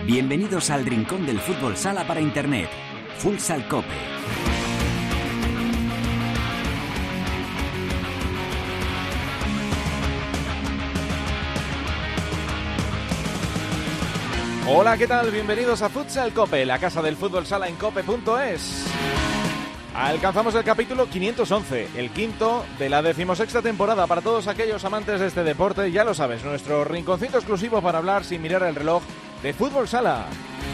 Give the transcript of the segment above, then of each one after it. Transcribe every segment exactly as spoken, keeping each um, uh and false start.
Bienvenidos al rincón del fútbol sala para internet. Futsal Cope. Hola, ¿qué tal? Bienvenidos a Futsal Cope, la casa del fútbol sala en cope punto es. Alcanzamos el capítulo quinientos once, el quinto de la decimosexta temporada. Para todos aquellos amantes de este deporte, ya lo sabes, nuestro rinconcito exclusivo para hablar sin mirar el reloj de fútbol sala.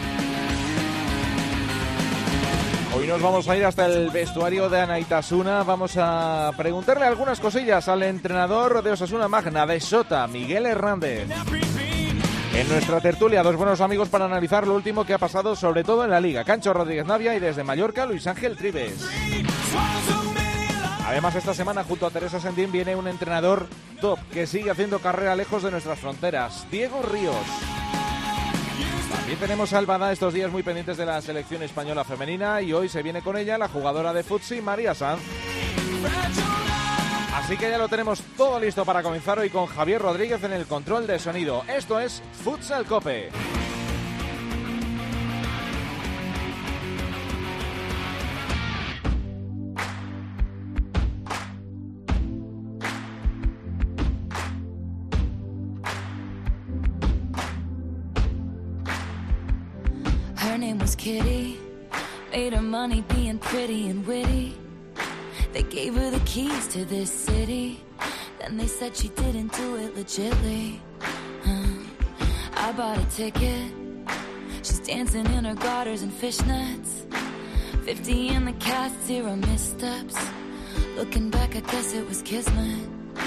Hoy nos vamos a ir hasta el vestuario de Anaitasuna. Vamos a preguntarle algunas cosillas al entrenador de Osasuna Magna, de Sota, Miguel Hernández. En nuestra tertulia, dos buenos amigos para analizar lo último que ha pasado, sobre todo en la Liga. Cancho Rodríguez Navia y desde Mallorca, Luis Ángel Trives. Además, esta semana, junto a Teresa Sendín, viene un entrenador top que sigue haciendo carrera lejos de nuestras fronteras, Diego Ríos. También tenemos a Albada estos días muy pendientes de la selección española femenina y hoy se viene con ella la jugadora de futsi, María Sanz. Así que ya lo tenemos todo listo para comenzar hoy con Javier Rodríguez en el control de sonido. Esto es Futsal Cope. Her name was Kitty, made her money being pretty and witty. They gave her the keys to this city. Then they said she didn't do it legitly. Uh, I bought a ticket. She's dancing in her garters and fishnets. Fifty in the cast, zero missteps. Looking back, I guess it was kismet.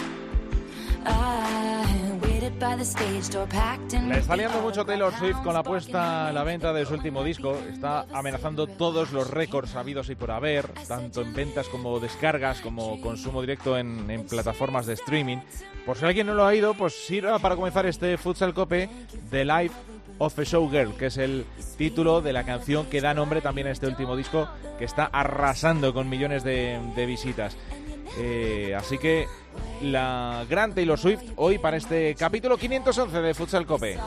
I waited by the stage door packed in. Le está liando mucho Taylor Swift con la puesta a la venta de su último disco. Está amenazando todos los récords habidos y por haber, tanto en ventas como descargas, como consumo directo en, en plataformas de streaming. Por si alguien no lo ha oído, pues sirva para comenzar este Futsal Cope, The Life of a Showgirl, que es el título de la canción que da nombre también a este último disco, que está arrasando con millones de, de visitas. Eh, así que la gran Taylor Swift hoy para este capítulo quinientos once de Futsal Cope,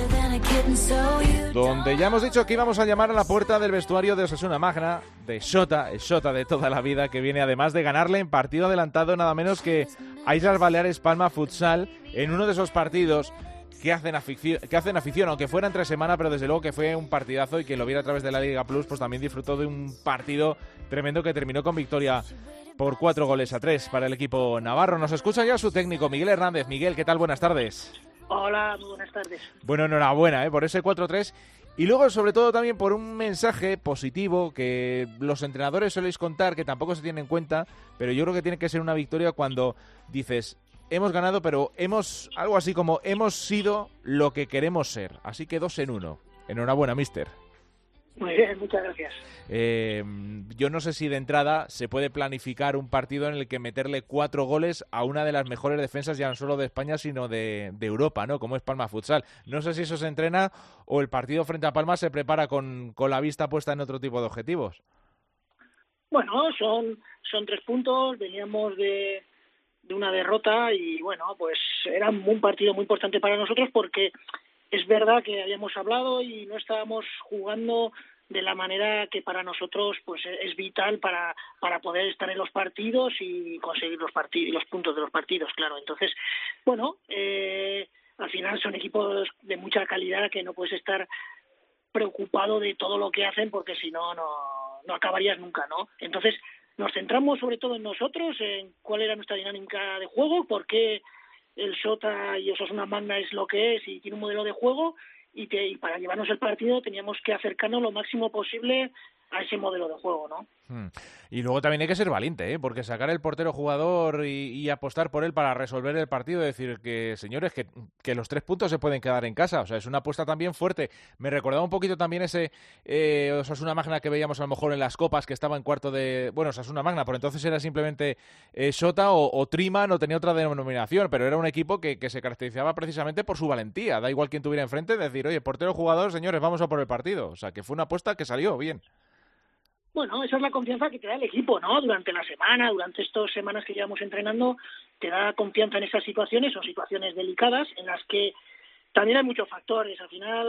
donde ya hemos dicho que íbamos a llamar a la puerta del vestuario de Osasuna Magna, de Sota, el Sota de toda la vida, que viene además de ganarle en partido adelantado nada menos que a Islas Baleares Palma Futsal, en uno de esos partidos que hacen afición, que hacen afición, aunque fuera entre semana, pero desde luego que fue un partidazo, y quien lo viera a través de la Liga Plus pues también disfrutó de un partido tremendo que terminó con victoria por cuatro goles a tres para el equipo navarro. Nos escucha ya su técnico, Miguel Hernández. Miguel, ¿qué tal? Buenas tardes. Hola, muy buenas tardes. Bueno, enhorabuena ¿eh? por ese cuatro tres. Y luego, sobre todo, también por un mensaje positivo que los entrenadores soléis contar, que tampoco se tiene en cuenta, pero yo creo que tiene que ser una victoria cuando dices, hemos ganado, pero hemos, algo así como, hemos sido lo que queremos ser. Así que dos en uno. Enhorabuena, mister. Muy bien, muchas gracias. Eh, yo no sé si de entrada se puede planificar un partido en el que meterle cuatro goles a una de las mejores defensas ya no solo de España sino de, de Europa, ¿no? Como es Palma Futsal. No sé si eso se entrena o el partido frente a Palma se prepara con, con la vista puesta en otro tipo de objetivos. Bueno, son, son tres puntos, veníamos de, de una derrota y bueno, pues era un partido muy importante para nosotros porque es verdad que habíamos hablado y no estábamos jugando de la manera que para nosotros pues es vital para para poder estar en los partidos y conseguir los partidos, los puntos de los partidos, claro. Entonces, bueno, eh, al final son equipos de mucha calidad que no puedes estar preocupado de todo lo que hacen porque si no, no, no acabarías nunca, ¿no? Entonces, nos centramos sobre todo en nosotros, en cuál era nuestra dinámica de juego, por qué el Sota y Osasuna Magna es lo que es y tiene un modelo de juego y, te, y para llevarnos el partido teníamos que acercarnos lo máximo posible a ese modelo de juego, ¿no? Hmm. Y luego también hay que ser valiente, ¿eh? Porque sacar el portero jugador y, y apostar por él para resolver el partido, decir que, señores, que, que los tres puntos se pueden quedar en casa, o sea, es una apuesta también fuerte. Me recordaba un poquito también ese eh, Osasuna Magna que veíamos a lo mejor en las copas, que estaba en cuarto de, bueno, Osasuna Magna, por entonces era simplemente eh, Sota o, o Trima, no tenía otra denominación, pero era un equipo que, que se caracterizaba precisamente por su valentía, da igual quién tuviera enfrente, decir, oye, portero jugador, señores, vamos a por el partido, o sea, que fue una apuesta que salió bien. Bueno, esa es la confianza que te da el equipo, ¿no? Durante la semana, durante estas semanas que llevamos entrenando, te da confianza en esas situaciones, son situaciones delicadas en las que también hay muchos factores. Al final,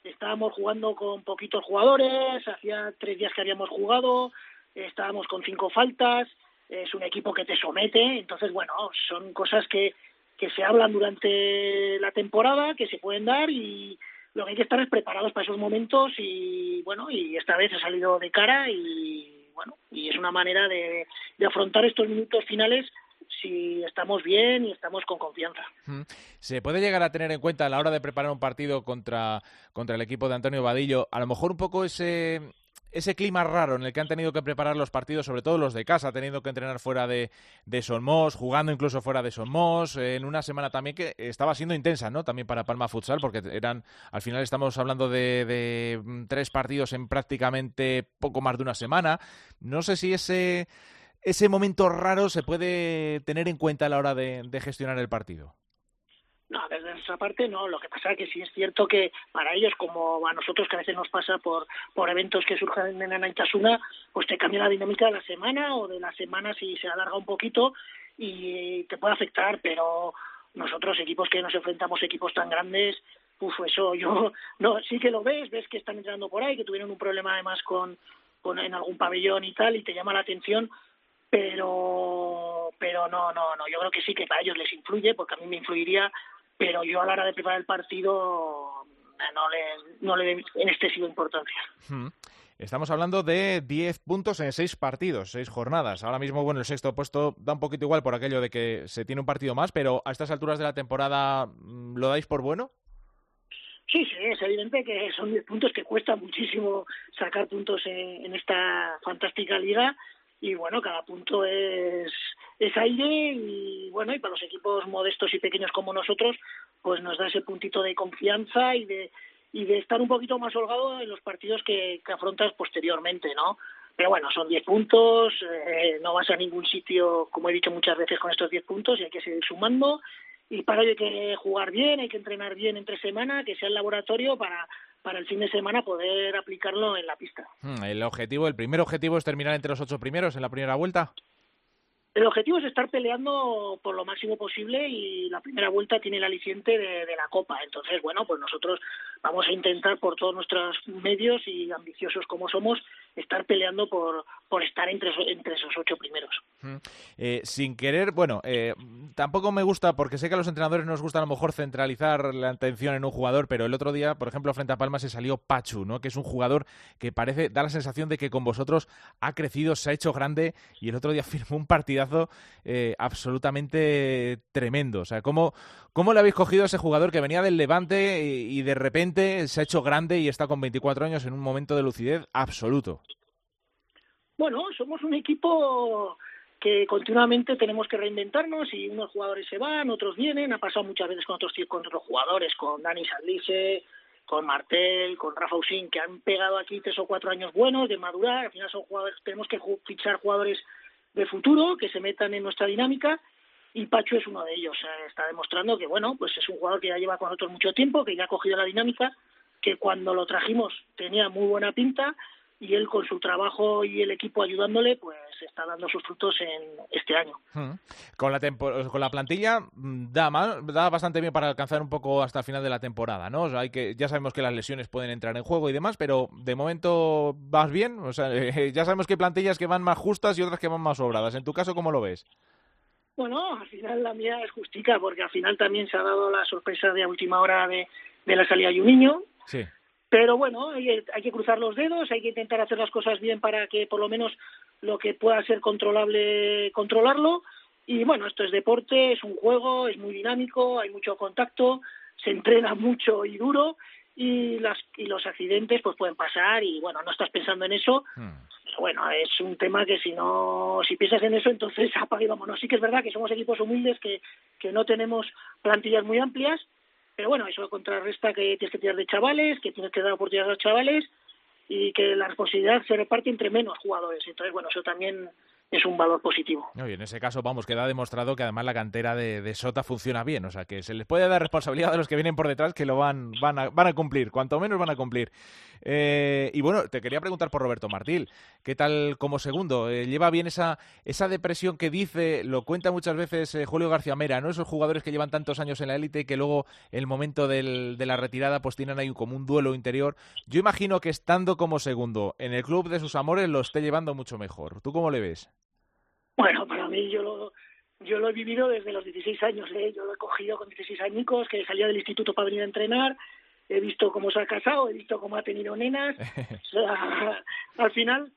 estábamos jugando con poquitos jugadores, hacía tres días que habíamos jugado, estábamos con cinco faltas, es un equipo que te somete, entonces bueno, son cosas que, que se hablan durante la temporada, que se pueden dar, y lo que hay que estar es preparados para esos momentos, y bueno, y esta vez ha salido de cara, y bueno, y es una manera de, de afrontar estos minutos finales si estamos bien y estamos con confianza. ¿Se puede llegar a tener en cuenta a la hora de preparar un partido contra, contra el equipo de Antonio Vadillo, a lo mejor un poco ese... ese clima raro en el que han tenido que preparar los partidos, sobre todo los de casa, teniendo que entrenar fuera de, de Somos, jugando incluso fuera de Somos, en una semana también que estaba siendo intensa, ¿no? También para Palma Futsal, porque eran, al final estamos hablando de, de tres partidos en prácticamente poco más de una semana. No sé si ese, ese momento raro se puede tener en cuenta a la hora de, de gestionar el partido. No, desde esa parte no. Lo que pasa es que sí es cierto que para ellos, como a nosotros que a veces nos pasa por por eventos que surgen en Anaitasuna, pues te cambia la dinámica de la semana o de la semana si se alarga un poquito y te puede afectar, pero nosotros, equipos que nos enfrentamos, equipos tan grandes, pues eso yo no sí que lo ves, ves que están entrando por ahí, que tuvieron un problema además con, con en algún pabellón y tal, y te llama la atención, pero pero no, no, no, yo creo que sí que para ellos les influye, porque a mí me influiría, pero yo a la hora de preparar el partido no le, no le doy en excesiva importancia. Hmm. Estamos hablando de diez puntos en seis partidos, seis jornadas. Ahora mismo, bueno, el sexto puesto da un poquito igual por aquello de que se tiene un partido más, pero a estas alturas de la temporada, ¿lo dais por bueno? Sí, sí, es evidente que son diez puntos que cuesta muchísimo sacar puntos en, en esta fantástica liga. Y bueno, cada punto es, es aire y bueno, y para los equipos modestos y pequeños como nosotros, pues nos da ese puntito de confianza y de y de estar un poquito más holgado en los partidos que, que afrontas posteriormente, ¿no? Pero bueno, son diez puntos, eh, no vas a ningún sitio, como he dicho muchas veces, con estos diez puntos, y hay que seguir sumando, y para ello hay que jugar bien, hay que entrenar bien entre semana, que sea el laboratorio para para el fin de semana poder aplicarlo en la pista. El objetivo, el primer objetivo es terminar entre los ocho primeros en la primera vuelta. El objetivo es estar peleando por lo máximo posible y la primera vuelta tiene el aliciente de, de la Copa. Entonces, bueno, pues nosotros vamos a intentar por todos nuestros medios y ambiciosos como somos, estar peleando por, por estar entre, entre esos ocho primeros. Eh, sin querer, bueno, eh, tampoco me gusta, porque sé que a los entrenadores nos gusta a lo mejor centralizar la atención en un jugador, pero el otro día, por ejemplo, frente a Palma se salió Pachu, ¿no? Que es un jugador que parece, da la sensación de que con vosotros ha crecido, se ha hecho grande, y el otro día firmó un partidazo eh, absolutamente tremendo. O sea, ¿cómo, ¿cómo le habéis cogido a ese jugador que venía del Levante y, y de repente se ha hecho grande y está con veinticuatro años en un momento de lucidez absoluto? Bueno, somos un equipo que continuamente tenemos que reinventarnos y unos jugadores se van, otros vienen. Ha pasado muchas veces con otros, con otros jugadores, con Dani Saldise, con Martel, con Rafa Usín, que han pegado aquí tres o cuatro años buenos de madurar. Al final son jugadores, tenemos que fichar jugadores de futuro que se metan en nuestra dinámica, y Pachu es uno de ellos. Eh, está demostrando que bueno, pues es un jugador que ya lleva con nosotros mucho tiempo, que ya ha cogido la dinámica, que cuando lo trajimos tenía muy buena pinta, y él con su trabajo y el equipo ayudándole, pues está dando sus frutos en este año. Hmm. Con la tempo- con la plantilla da mal, da bastante bien para alcanzar un poco hasta el final de la temporada, ¿no? O sea, hay que, ya sabemos que las lesiones pueden entrar en juego y demás, pero de momento vas bien. O sea, eh, ya sabemos que hay plantillas que van más justas y otras que van más sobradas. En tu caso, ¿cómo lo ves? Bueno, al final la mía es justica, porque al final también se ha dado la sorpresa de a última hora de, de la salida de un niño. Sí. Pero bueno, hay, hay que cruzar los dedos, hay que intentar hacer las cosas bien para que por lo menos lo que pueda ser controlable, controlarlo. Y bueno, esto es deporte, es un juego, es muy dinámico, hay mucho contacto, se entrena mucho y duro, y las y los accidentes pues pueden pasar, y bueno, no estás pensando en eso. Hmm. Pero bueno, es un tema que si no, si piensas en eso, entonces apaga y vámonos. Sí que es verdad que somos equipos humildes, que, que no tenemos plantillas muy amplias, pero bueno, eso contrarresta que tienes que tirar de chavales, que tienes que dar oportunidades a los chavales, y que la responsabilidad se reparte entre menos jugadores. Entonces, bueno, eso también es un valor positivo. No, y en ese caso, vamos, queda demostrado que además la cantera de, de Sota funciona bien, o sea que se les puede dar responsabilidad a los que vienen por detrás, que lo van van a, van a cumplir, cuanto menos van a cumplir. Eh, y bueno, te quería preguntar por Roberto Martín, ¿qué tal como segundo? Eh, ¿Lleva bien esa esa depresión que dice, lo cuenta muchas veces eh, Julio García Mera, ¿no? Esos jugadores que llevan tantos años en la élite y que luego en el momento del, de la retirada pues tienen ahí como un duelo interior. Yo imagino que estando como segundo en el club de sus amores lo esté llevando mucho mejor. ¿Tú cómo le ves? Bueno, para mí yo lo, yo lo he vivido desde los dieciséis años, ¿eh? Yo lo he cogido con dieciséis añicos, que salía del instituto para venir a entrenar, he visto cómo se ha casado, he visto cómo ha tenido nenas, o sea, al final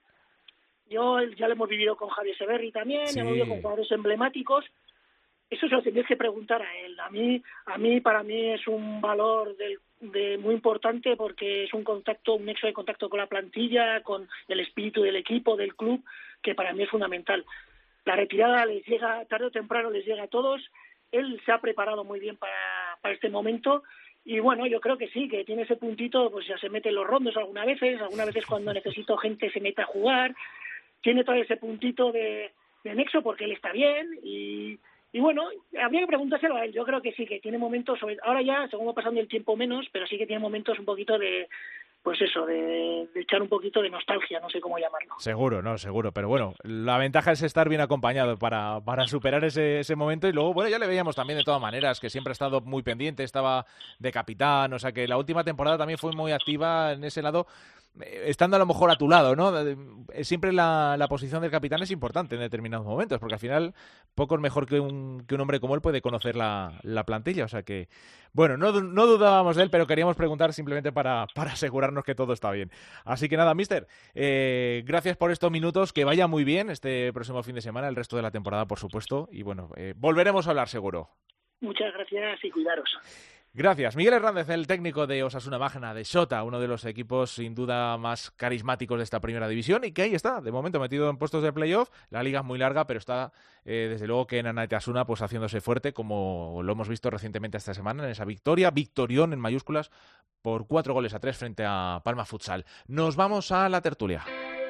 yo ya lo hemos vivido con Javier Severri también, Sí. hemos vivido con jugadores emblemáticos. Eso se lo tendrías que preguntar a él. A mí, a mí para mí es un valor del de muy importante porque es un contacto, un nexo de contacto con la plantilla, con el espíritu del equipo, del club, que para mí es fundamental. La retirada les llega, tarde o temprano les llega a todos. Él se ha preparado muy bien para, para este momento y bueno, yo creo que sí, que tiene ese puntito, pues ya se mete en los rondos algunas veces, algunas veces cuando necesito gente se mete a jugar, tiene todo ese puntito de, de nexo porque él está bien y Y bueno, habría que preguntárselo a él. Yo creo que sí, que tiene momentos, sobre, ahora ya, según va pasando el tiempo menos, pero sí que tiene momentos un poquito de, pues eso, de, de echar un poquito de nostalgia, no sé cómo llamarlo. Seguro, no, seguro. Pero bueno, la ventaja es estar bien acompañado para, para superar ese, ese momento. Y luego, bueno, ya le veíamos también de todas maneras, que siempre ha estado muy pendiente, estaba de capitán, o sea que la última temporada también fue muy activa en ese lado, estando a lo mejor a tu lado, ¿no? Siempre la, la posición del capitán es importante en determinados momentos, porque al final poco es mejor que un, que un hombre como él puede conocer la, la plantilla, o sea que, bueno, no, no dudábamos de él, pero queríamos preguntar simplemente para, para asegurarnos que todo está bien. Así que nada, mister, eh, gracias por estos minutos, que vaya muy bien este próximo fin de semana, el resto de la temporada, por supuesto, y bueno, eh, volveremos a hablar seguro. Muchas gracias y cuidaros. Gracias. Miguel Hernández, el técnico de Osasuna Magna, de Sota, uno de los equipos sin duda más carismáticos de esta primera división y que ahí está, de momento metido en puestos de playoff. La liga es muy larga, pero está eh, desde luego que en Anaitasuna pues haciéndose fuerte, como lo hemos visto recientemente esta semana en esa victoria, victorión en mayúsculas por cuatro goles a tres frente a Palma Futsal. Nos vamos a la tertulia.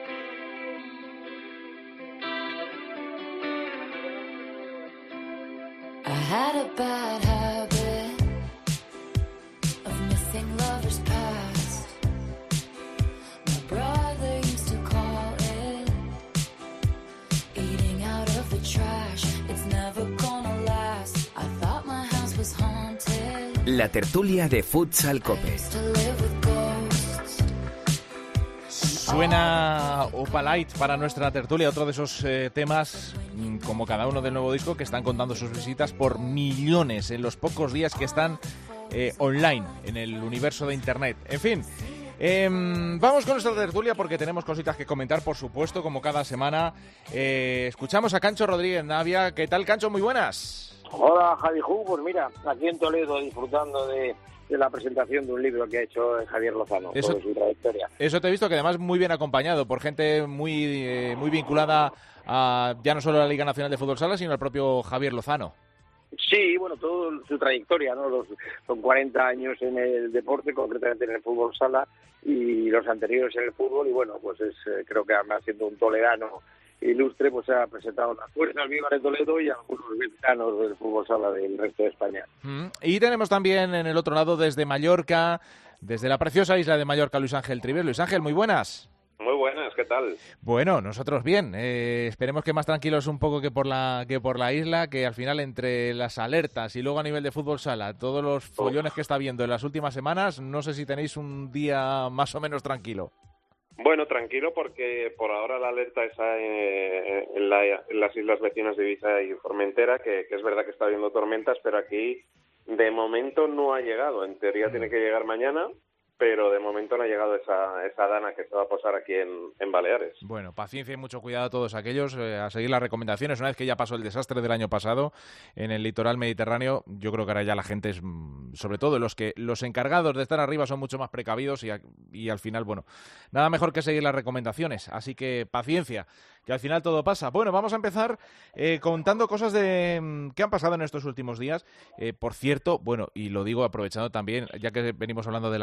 I had a bad habit of missing lovers past. My brother used to call it eating out of the trash. It's never gonna last. I thought my house was haunted. La tertulia de Futsal Cope. I used to live with ghosts. Suena Opalite para nuestra tertulia, otro de esos eh, temas, como cada uno del nuevo disco, que están contando sus visitas por millones en los pocos días que están eh, online, en el universo de Internet. En fin, eh, vamos con nuestra tertulia porque tenemos cositas que comentar, por supuesto, como cada semana. Eh, escuchamos a Cancho Rodríguez Navia. ¿Qué tal, Cancho? Muy buenas. Hola, Javi Ju. Pues mira, aquí en Toledo disfrutando de... de la presentación de un libro que ha hecho Javier Lozano, Eso, sobre su trayectoria. Eso te he visto, que además muy bien acompañado por gente muy, eh, muy vinculada a ya no solo a la Liga Nacional de Fútbol Sala, sino al propio Javier Lozano. Sí, bueno, toda su trayectoria, ¿no? Los, son cuarenta años en el deporte, concretamente en el fútbol sala, y los anteriores en el fútbol, y bueno, pues es eh, creo que además siendo un toledano ilustre, pues ha presentado las fuerzas vivas de Toledo y algunos veteranos del fútbol sala del resto de España. Mm. Y tenemos también en el otro lado, desde Mallorca, desde la preciosa isla de Mallorca, Luis Ángel Triver. Luis Ángel, muy buenas. Muy buenas, ¿qué tal? Bueno, nosotros bien. Eh, esperemos que más tranquilos un poco que por la que por la isla, que al final entre las alertas y luego a nivel de fútbol sala, todos los follones que está viendo en las últimas semanas, no sé si tenéis un día más o menos tranquilo. Bueno, tranquilo porque por ahora la alerta está en, en, la, en las islas vecinas de Ibiza y Formentera, que, que es verdad que está habiendo tormentas, pero aquí de momento no ha llegado. En teoría tiene que llegar mañana, pero de momento no ha llegado esa, esa dana que se va a posar aquí en, en Baleares. Bueno, paciencia y mucho cuidado a todos aquellos, eh, a seguir las recomendaciones. Una vez que ya pasó el desastre del año pasado en el litoral mediterráneo, yo creo que ahora ya la gente es, sobre todo los que los encargados de estar arriba son mucho más precavidos y, a, y al final, bueno, nada mejor que seguir las recomendaciones. Así que paciencia, que al final todo pasa. Bueno, vamos a empezar eh, contando cosas de que han pasado en estos últimos días. Eh, por cierto, bueno, y lo digo aprovechando también, ya que venimos hablando de la Liga Nacional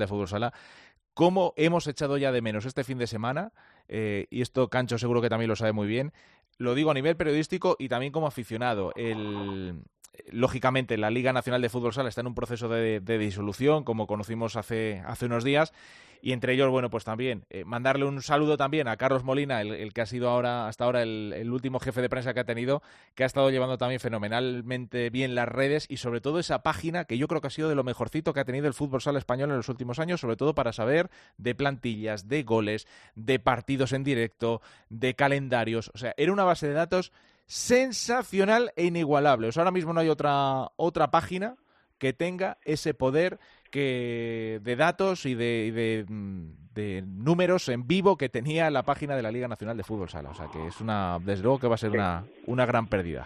de Fútbol Sala, cómo hemos echado ya de menos este fin de semana, eh, y esto Cancho seguro que también lo sabe muy bien, lo digo a nivel periodístico y también como aficionado. El, lógicamente, la Liga Nacional de Fútbol Sala está en un proceso de, de disolución, como conocimos hace, hace unos días, y entre ellos, bueno, pues también eh, mandarle un saludo también a Carlos Molina, el, el que ha sido ahora hasta ahora el, el último jefe de prensa que ha tenido, que ha estado llevando también fenomenalmente bien las redes y sobre todo esa página que yo creo que ha sido de lo mejorcito que ha tenido el Fútbol Sala español en los últimos años, sobre todo para saber de plantillas, de goles, de partidos en directo, de calendarios. O sea, era una base de datos sensacional e inigualable. O sea, ahora mismo no hay otra otra página que tenga ese poder que de datos y de, y de, de números en vivo que tenía la página de la Liga Nacional de Fútbol Sala. O sea, que es una, desde luego que va a ser una, una gran pérdida.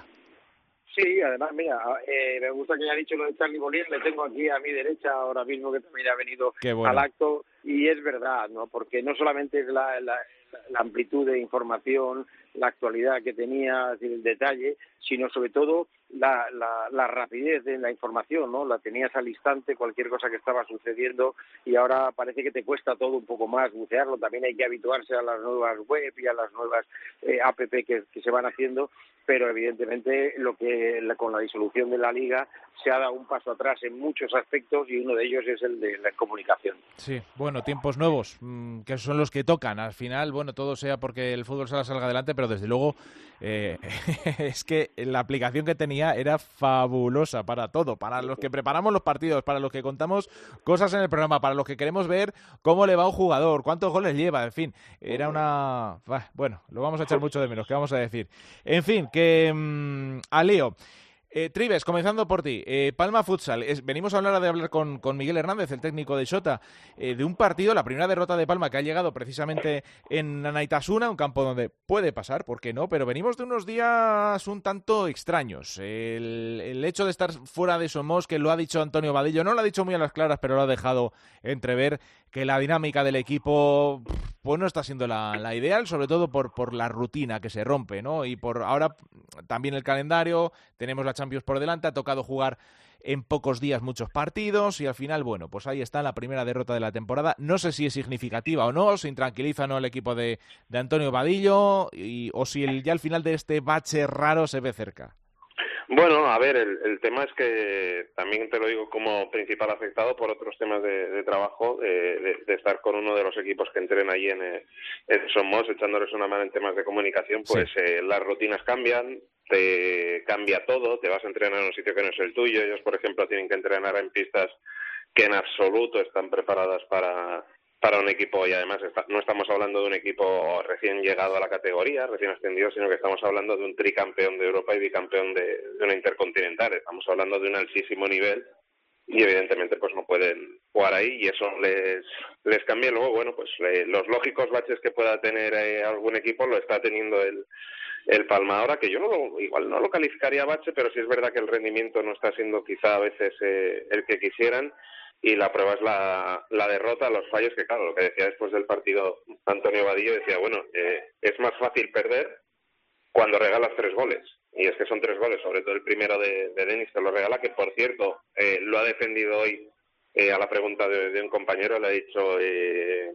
Sí, además, mira, eh, me gusta que haya dicho lo de Charly Bolívar, le tengo aquí a mi derecha ahora mismo que también ha venido bueno. al acto, y es verdad, ¿no? Porque no solamente es la, la, la amplitud de información, la actualidad que tenía, es decir, el detalle, sino sobre todo la, la, la rapidez de la información, ¿no? La tenías al instante, cualquier cosa que estaba sucediendo, y ahora parece que te cuesta todo un poco más bucearlo. También hay que habituarse a las nuevas web y a las nuevas eh, app que, que se van haciendo, pero evidentemente lo que la, con la disolución de la Liga se ha dado un paso atrás en muchos aspectos, y uno de ellos es el de la comunicación. Sí, bueno, tiempos nuevos, mmm, que son los que tocan. Al final, bueno, todo sea porque el fútbol sala salga adelante, pero desde luego eh, es que la aplicación que tenía era fabulosa para todo, para los que preparamos los partidos, para los que contamos cosas en el programa, para los que queremos ver cómo le va a un jugador, cuántos goles lleva, en fin, era una... Bueno, lo vamos a echar mucho de menos, ¿qué vamos a decir? En fin, que mmm, a lío. Eh, Trives, comenzando por ti, eh, Palma Futsal, es, venimos a hablar de hablar con, con Miguel Hernández, el técnico de Xota, eh, de un partido, la primera derrota de Palma que ha llegado precisamente en Anaitasuna, un campo donde puede pasar, ¿por qué no? Pero venimos de unos días un tanto extraños. El, el hecho de estar fuera de Somos, que lo ha dicho Antonio Vadillo, no lo ha dicho muy a las claras, pero lo ha dejado entrever, que la dinámica del equipo pues no está siendo la, la ideal, sobre todo por, por la rutina que se rompe, ¿no? Y por ahora también el calendario, tenemos la Champions por delante, ha tocado jugar en pocos días muchos partidos y al final, bueno, pues ahí está la primera derrota de la temporada. No sé si es significativa o no, se intranquiliza o no el equipo de, de Antonio Vadillo y, o si el, ya al final de este bache raro se ve cerca. Bueno, a ver, el, el tema es que también te lo digo como principal afectado por otros temas de, de trabajo, de, de, de estar con uno de los equipos que entrena allí en, en Somos, echándoles una mano en temas de comunicación, pues sí. eh, las rutinas cambian, te cambia todo, te vas a entrenar en un sitio que no es el tuyo. Ellos, por ejemplo, tienen que entrenar en pistas que en absoluto están preparadas para... para un equipo, y además está, no estamos hablando de un equipo recién llegado a la categoría, recién ascendido, sino que estamos hablando de un tricampeón de Europa y bicampeón de, de una intercontinental. Estamos hablando de un altísimo nivel y evidentemente pues no pueden jugar ahí, y eso les les cambia. Luego, bueno, pues eh, los lógicos baches que pueda tener eh, algún equipo lo está teniendo el el Palma ahora, que yo no lo, igual no lo calificaría bache, pero sí es verdad que el rendimiento no está siendo quizá a veces eh, el que quisieran. Y la prueba es la, la derrota, los fallos, que claro, lo que decía después del partido Antonio Vadillo, decía, bueno, eh, es más fácil perder cuando regalas tres goles. Y es que son tres goles, sobre todo el primero de, de Denis, que lo regala, que por cierto, eh, lo ha defendido hoy eh, a la pregunta de, de un compañero, le ha dicho, eh,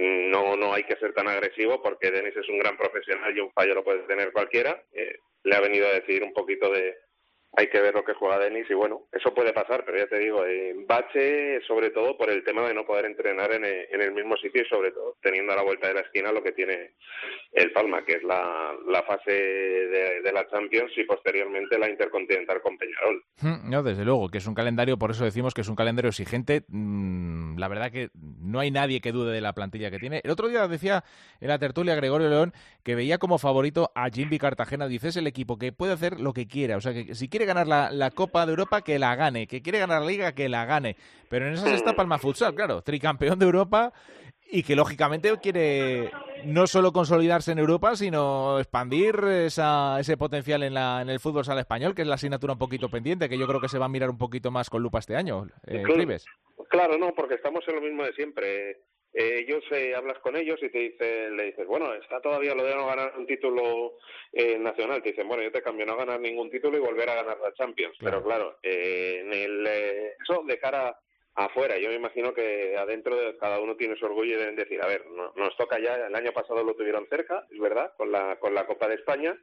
no no hay que ser tan agresivo porque Denis es un gran profesional y un fallo lo puede tener cualquiera. Eh, le ha venido a decir un poquito de... Hay que ver lo que juega Denis y bueno, eso puede pasar, pero ya te digo, eh, bache sobre todo por el tema de no poder entrenar en el, en el mismo sitio y sobre todo teniendo a la vuelta de la esquina lo que tiene el Palma, que es la, la fase de, de la Champions y posteriormente la Intercontinental con Peñarol. No, desde luego, que es un calendario, por eso decimos que es un calendario exigente. Mm, la verdad que no hay nadie que dude de la plantilla que tiene. El otro día decía en la tertulia Gregorio León que veía como favorito a Jimby Cartagena. Dice, es el equipo que puede hacer lo que quiera, o sea, que si quiere ganar la, la Copa de Europa, que la gane, que quiere ganar la Liga, que la gane, pero en esas está Palma Futsal, claro, tricampeón de Europa y que lógicamente quiere no solo consolidarse en Europa, sino expandir esa, ese potencial en, la, en el fútbol sala español, que es la asignatura un poquito pendiente, que yo creo que se va a mirar un poquito más con lupa este año. Eh, claro, claro, no, porque estamos en lo mismo de siempre. Eh, ellos eh, hablas con ellos y te dicen, le dices, bueno, está todavía lo de no ganar un título eh, nacional. Te dicen, bueno, yo te cambio no ganar ningún título y volver a ganar la Champions. Claro. Pero claro, eh, en el, eh, eso de cara afuera. Yo me imagino que adentro de cada uno tiene su orgullo y deben decir, a ver, no, nos toca ya, el año pasado lo tuvieron cerca, es verdad, con la con la Copa de España,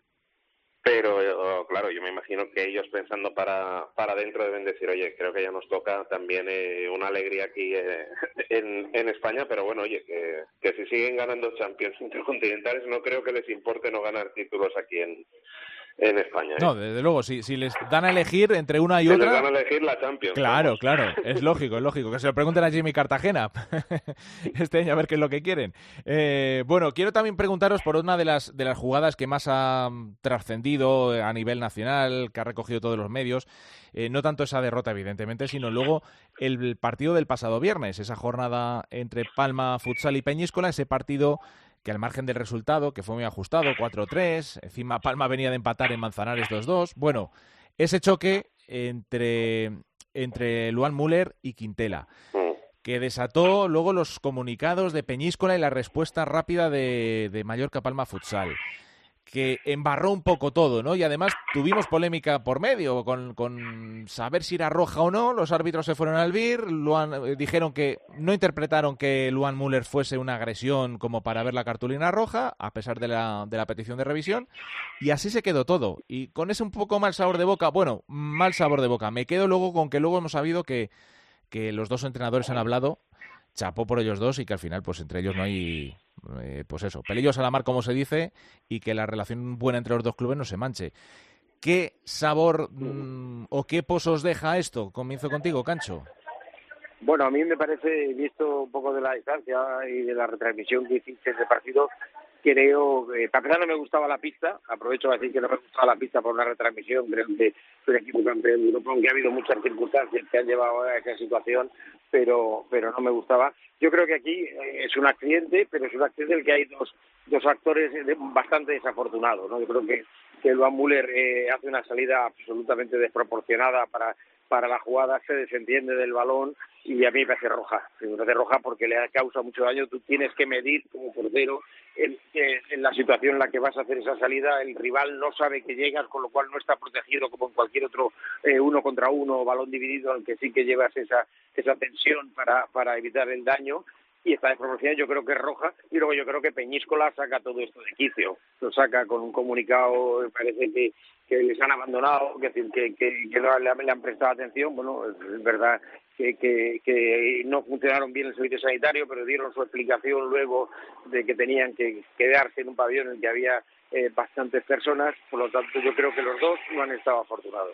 pero claro, yo me imagino que ellos pensando para para adentro deben decir, oye, creo que ya nos toca también eh, una alegría aquí eh, en, en España, pero bueno, oye, que, que si siguen ganando Champions intercontinentales no creo que les importe no ganar títulos aquí en en España. ¿eh? No, desde luego, si, si les dan a elegir entre una y Se otra... les van a elegir la Champions. Claro, vamos. claro, es lógico, es lógico. Que se lo pregunten a Jimmy Cartagena este año a ver qué es lo que quieren. Eh, bueno, quiero también preguntaros por una de las, de las jugadas que más ha trascendido a nivel nacional, que ha recogido todos los medios. Eh, no tanto esa derrota, evidentemente, sino luego el partido del pasado viernes, esa jornada entre Palma Futsal y Peñíscola, ese partido que al margen del resultado, que fue muy ajustado, cuatro tres, encima Palma venía de empatar en Manzanares dos dos. Bueno, ese choque entre, entre Luan Müller y Quintela, que desató luego los comunicados de Peñíscola y la respuesta rápida de, de Mallorca Palma Futsal, que embarró un poco todo, ¿no? Y además tuvimos polémica por medio con, con saber si era roja o no. Los árbitros se fueron al V I R, Luan, eh, dijeron que no interpretaron que Luan Müller fuese una agresión como para ver la cartulina roja, a pesar de la, de la petición de revisión, y así se quedó todo. Y con ese un poco mal sabor de boca, bueno, mal sabor de boca, me quedo luego con que luego hemos sabido que, que los dos entrenadores han hablado, chapó por ellos dos, y que al final pues entre ellos no hay... Eh, pues eso, pelillos a la mar, como se dice, y que la relación buena entre los dos clubes no se manche. ¿Qué sabor mmm, o qué pozos deja esto? Comienzo contigo, Cancho. Bueno, a mí me parece, visto un poco de la distancia y de la retransmisión que hiciste de partido, creo que, para empezar, no me gustaba la pista. Aprovecho para decir que no me gustaba la pista por una retransmisión. Creo que es un equipo campeón de Europa, aunque ha habido muchas circunstancias que han llevado a esa situación, pero pero no me gustaba. Yo creo que aquí eh, es un accidente, pero es un accidente en el que hay dos dos actores de, bastante desafortunados, ¿no? Yo creo que, que Luan Müller eh, hace una salida absolutamente desproporcionada para para la jugada, se desentiende del balón y a mí me parece roja. Me parece roja porque le causa mucho daño. Tú tienes que medir como portero en, en la situación en la que vas a hacer esa salida. El rival no sabe que llegas, con lo cual no está protegido como en cualquier otro eh, uno contra uno o balón dividido, en el que sí que llevas esa esa tensión para para evitar el daño. Y esta desproporcionada yo creo que es roja, y luego yo creo que Peñíscola saca todo esto de quicio, lo saca con un comunicado, me parece que, que les han abandonado, que, que, que, que no le, le han prestado atención. Bueno, es verdad que, que, que no funcionaron bien el servicio sanitario, pero dieron su explicación luego de que tenían que quedarse en un pabellón en el que había eh, bastantes personas, por lo tanto yo creo que los dos no han estado afortunados.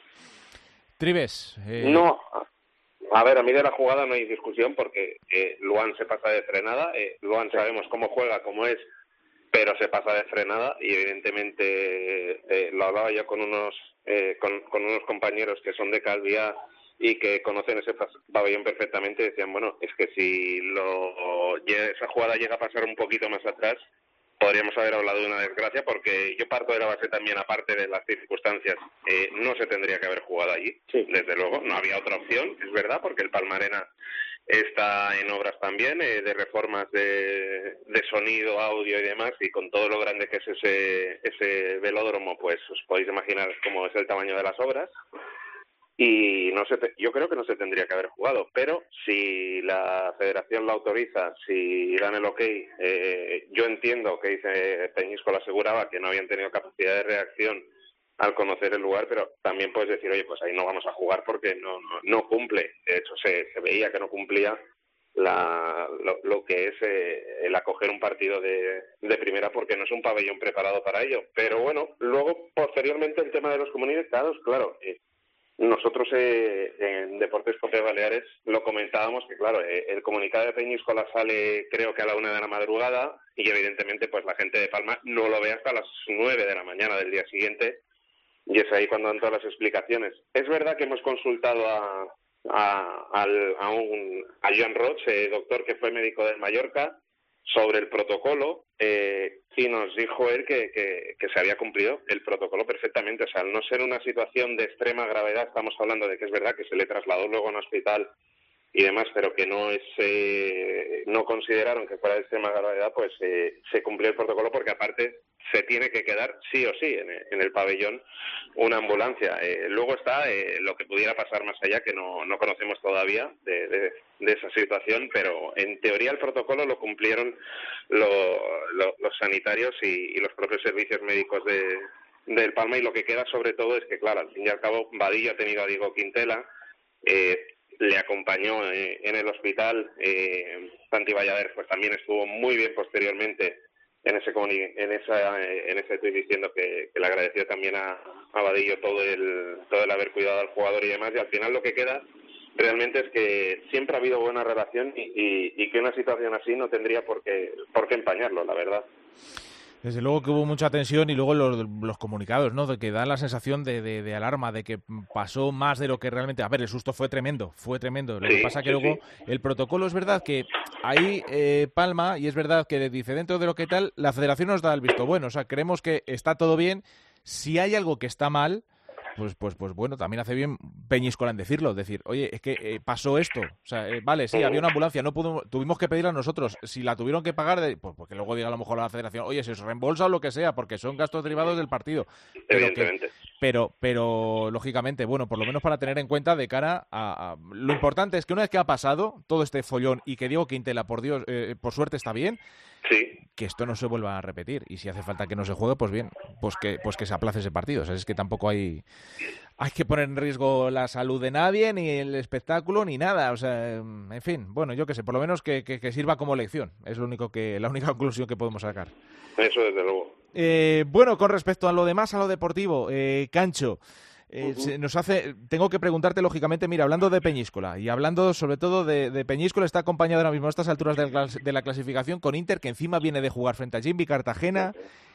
Trives. Eh... No. A ver, a mí de la jugada no hay discusión porque eh, Luan se pasa de frenada, eh, Luan sabemos cómo juega, cómo es, pero se pasa de frenada y evidentemente eh, lo hablaba yo con unos eh, con, con unos compañeros que son de Calviá y que conocen ese pabellón perfectamente, decían, bueno, es que si lo, esa jugada llega a pasar un poquito más atrás, podríamos haber hablado de una desgracia, porque yo parto de la base también, aparte de las circunstancias, eh, no se tendría que haber jugado allí, sí. Desde luego, no había otra opción, es verdad, porque el Palmarena está en obras también, eh, de reformas de, de sonido, audio y demás, y con todo lo grande que es ese, ese velódromo, pues os podéis imaginar cómo es el tamaño de las obras. Y no se te, yo creo que no se tendría que haber jugado, pero si la federación la autoriza, si dan el ok, eh, yo entiendo que dice Peñíscola, aseguraba que no habían tenido capacidad de reacción al conocer el lugar, pero también puedes decir, oye, pues ahí no vamos a jugar porque no no, no cumple. De hecho, se, se veía que no cumplía la, lo, lo que es eh, el acoger un partido de, de primera, porque no es un pabellón preparado para ello. Pero bueno, luego, posteriormente, el tema de los comunicados, claro, eh, nosotros eh, en Deportes Cope Baleares lo comentábamos que, claro, eh, el comunicado de Peñíscola sale creo que a la una de la madrugada y evidentemente pues la gente de Palma no lo ve hasta las nueve de la mañana del día siguiente, y es ahí cuando dan todas las explicaciones. Es verdad que hemos consultado a a, al, a, un, a Joan Roig, eh, doctor que fue médico del Mallorca, sobre el protocolo, eh, y nos dijo él que, que, que se había cumplido el protocolo perfectamente. O sea, al no ser una situación de extrema gravedad, estamos hablando de que es verdad que se le trasladó luego a un hospital y demás, pero que no es eh, no consideraron que fuera de extrema gravedad, pues eh, se cumplió el protocolo, porque aparte se tiene que quedar sí o sí en, en el pabellón una ambulancia. Eh, luego está eh, lo que pudiera pasar más allá, que no, no conocemos todavía de, de, de esa situación, pero en teoría el protocolo lo cumplieron lo, lo, los sanitarios y, y los propios servicios médicos de, del Palma, y lo que queda sobre todo es que, claro, al fin y al cabo, Vadillo ha tenido a Diego Quintela, eh, le acompañó eh, en el hospital, eh, Santi Valladares pues también estuvo muy bien posteriormente en ese en esa en ese tuit diciendo que, que le agradeció también a, a Vadillo todo el todo el haber cuidado al jugador y demás, y al final lo que queda realmente es que siempre ha habido buena relación y, y, y que una situación así no tendría por qué por qué empañarlo, la verdad. Desde luego que hubo mucha tensión, y luego los, los comunicados, ¿no? De que dan la sensación de, de, de alarma, de que pasó más de lo que realmente... A ver, el susto fue tremendo, fue tremendo. Lo sí, que pasa que sí, luego sí. el protocolo, es verdad que ahí eh, Palma, y es verdad que dice, dentro de lo que tal, la federación nos da el visto bueno. O sea, creemos que está todo bien. Si hay algo que está mal, pues pues pues bueno, también hace bien Peñíscola en decirlo, decir, oye, es que eh, pasó esto, o sea, eh, vale, sí, había una ambulancia, no pudimos, tuvimos que pedirla nosotros, si la tuvieron que pagar, de, pues porque luego diga a lo mejor la federación, oye, se os reembolsa o lo que sea, porque son gastos derivados del partido, pero Evidentemente. que, pero, pero lógicamente, bueno, por lo menos para tener en cuenta de cara a, a lo importante es que una vez que ha pasado todo este follón y que Diego Quintela, por Dios, eh, por suerte está bien, sí, que esto no se vuelva a repetir, y si hace falta que no se juegue, pues bien, pues que pues que se aplace ese partido. O sea, es que tampoco hay hay que poner en riesgo la salud de nadie, ni el espectáculo, ni nada. O sea, en fin, bueno, yo qué sé, por lo menos que, que, que sirva como lección. Es lo único que la única conclusión que podemos sacar. eso desde luego. Eh, bueno, con respecto a lo demás, a lo deportivo, eh, Cancho, Eh, uh-huh. se nos hace, tengo que preguntarte, lógicamente, mira, hablando de Peñíscola y hablando sobre todo de, de Peñíscola, está acompañado ahora mismo a estas alturas de la, de la clasificación con Inter, que encima viene de jugar frente a Jimby Cartagena,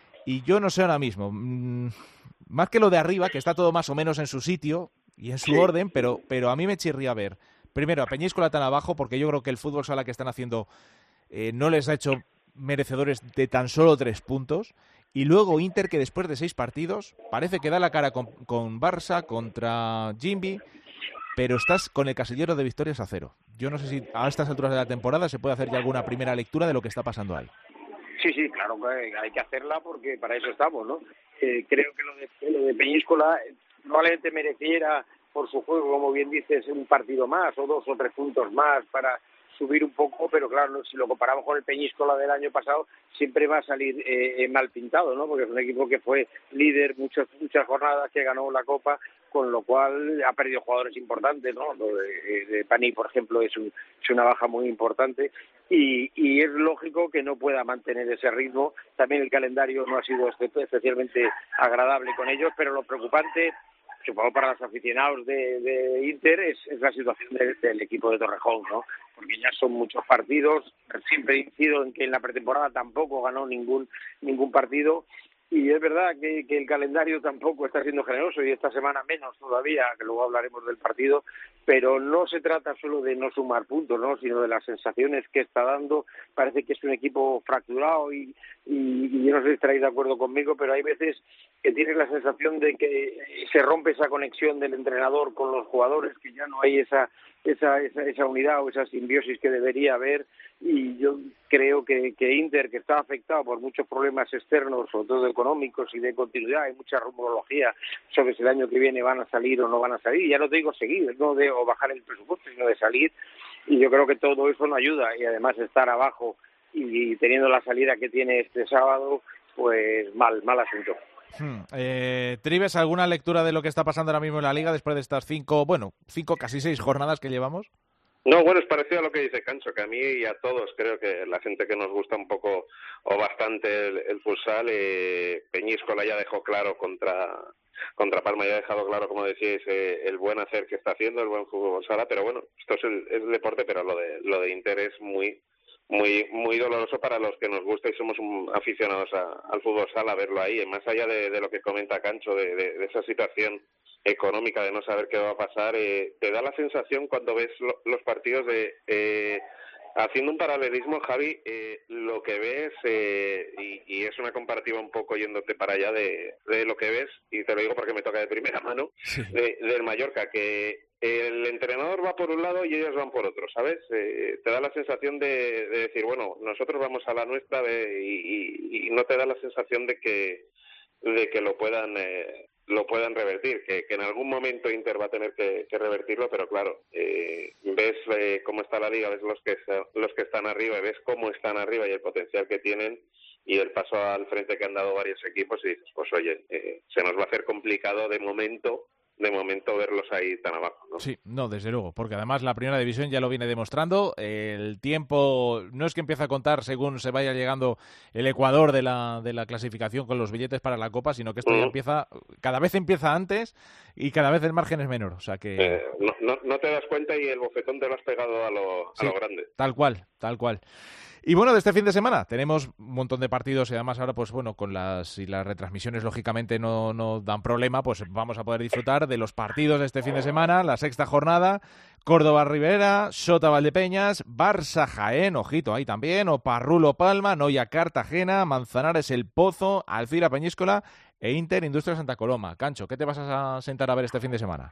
y yo no sé ahora mismo, mmm, más que lo de arriba, que está todo más o menos en su sitio y en su sí. orden, pero, pero a mí me chirría ver, primero, a Peñíscola tan abajo, porque yo creo que el fútbol sala que están haciendo eh, no les ha hecho merecedores de tan solo tres puntos. Y luego Inter, que después de seis partidos parece que da la cara con, con Barça, contra Jimby, pero estás con el casillero de victorias a cero. Yo no sé si a estas alturas de la temporada se puede hacer ya alguna primera lectura de lo que está pasando ahí. Sí, sí, claro que hay que hacerla porque para eso estamos, ¿no? Eh, creo que lo de, lo de Peñíscola probablemente mereciera, por su juego, como bien dices, un partido más o dos o tres puntos más para subir un poco, pero claro, si lo comparamos con el Peñíscola del año pasado, siempre va a salir eh, mal pintado, ¿no? Porque es un equipo que fue líder muchas muchas jornadas, que ganó la Copa, con lo cual ha perdido jugadores importantes, ¿no? Lo de, de Pani, por ejemplo, es, un, es una baja muy importante y, y es lógico que no pueda mantener ese ritmo. También el calendario no ha sido especialmente agradable con ellos, pero lo preocupante, supongo para los aficionados de, de Inter, es, es la situación de, del equipo de Torrejón, ¿no? Porque ya son muchos partidos, siempre incido en que en la pretemporada tampoco ganó ningún ningún partido, y es verdad que, que el calendario tampoco está siendo generoso, y esta semana menos todavía, que luego hablaremos del partido, pero no se trata solo de no sumar puntos, ¿no? Sino de las sensaciones que está dando. Parece que es un equipo fracturado y, y, y yo no sé si estaréis de acuerdo conmigo, pero hay veces que tienes la sensación de que se rompe esa conexión del entrenador con los jugadores, que ya no hay esa esa esa, esa unidad o esa simbiosis que debería haber, y yo creo que, que Inter, que está afectado por muchos problemas externos, sobre todo económicos y de continuidad, hay mucha rumorología sobre si el año que viene van a salir o no van a salir, ya no te digo seguir, no de o bajar el presupuesto, sino de salir, y yo creo que todo eso no ayuda, y además estar abajo y, y teniendo la salida que tiene este sábado, pues mal, mal asunto. Hmm. Eh, Trives, ¿alguna lectura de lo que está pasando ahora mismo en la Liga después de estas cinco, bueno, cinco, casi seis jornadas que llevamos? No, bueno, es parecido a lo que dice Cancho, que a mí y a todos, creo que la gente que nos gusta un poco o bastante el, el futsal, eh, Peñíscola ya dejó claro contra contra Palma, ya ha dejado claro, como decíais, eh, el buen hacer que está haciendo, el buen fútbol sala, pero bueno, esto es el, es el deporte, pero lo de lo de Inter es muy muy muy doloroso para los que nos gusta y somos un, aficionados a, al fútbol sala, verlo ahí, y más allá de, de lo que comenta Cancho, de, de, de esa situación económica, de no saber qué va a pasar, eh, te da la sensación cuando ves lo, los partidos de, eh, haciendo un paralelismo, Javi, eh, lo que ves, eh, y, y es una comparativa un poco yéndote para allá de, de lo que ves, y te lo digo porque me toca de primera mano, sí. de, del Mallorca, que el entrenador va por un lado y ellos van por otro, ¿sabes? Eh, te da la sensación de, de decir, bueno, nosotros vamos a la nuestra de, y, y, y no te da la sensación de que de que lo puedan eh, lo puedan revertir, que, que en algún momento Inter va a tener que, que revertirlo, pero claro, eh, ves eh, cómo está la liga, ves los que los que están arriba, y ves cómo están arriba y el potencial que tienen y el paso al frente que han dado varios equipos y dices, pues oye, eh, se nos va a hacer complicado de momento de momento verlos ahí tan abajo, ¿no? Sí, no, desde luego, porque además la primera división ya lo viene demostrando. El tiempo no es que empiece a contar según se vaya llegando el ecuador de la, de la clasificación con los billetes para la Copa, sino que esto uh-huh. ya empieza, cada vez empieza antes y cada vez el margen es menor. O sea que eh, no, no, no te das cuenta y el bofetón te lo has pegado a lo, sí, a lo grande. Tal cual, tal cual. Y bueno, de este fin de semana tenemos un montón de partidos y además ahora, pues bueno, con las y las retransmisiones lógicamente no, no dan problema, pues vamos a poder disfrutar de los partidos de este fin de semana, la sexta jornada, Córdoba-Rivera, Sota-Valdepeñas, Barça-Jaén, ojito ahí también, o Parrulo-Palma, Noia-Cartagena, Manzanares-El Pozo, Alcira-Peñíscola e Inter-Industria Santa Coloma. Cancho, ¿qué te vas a sentar a ver este fin de semana?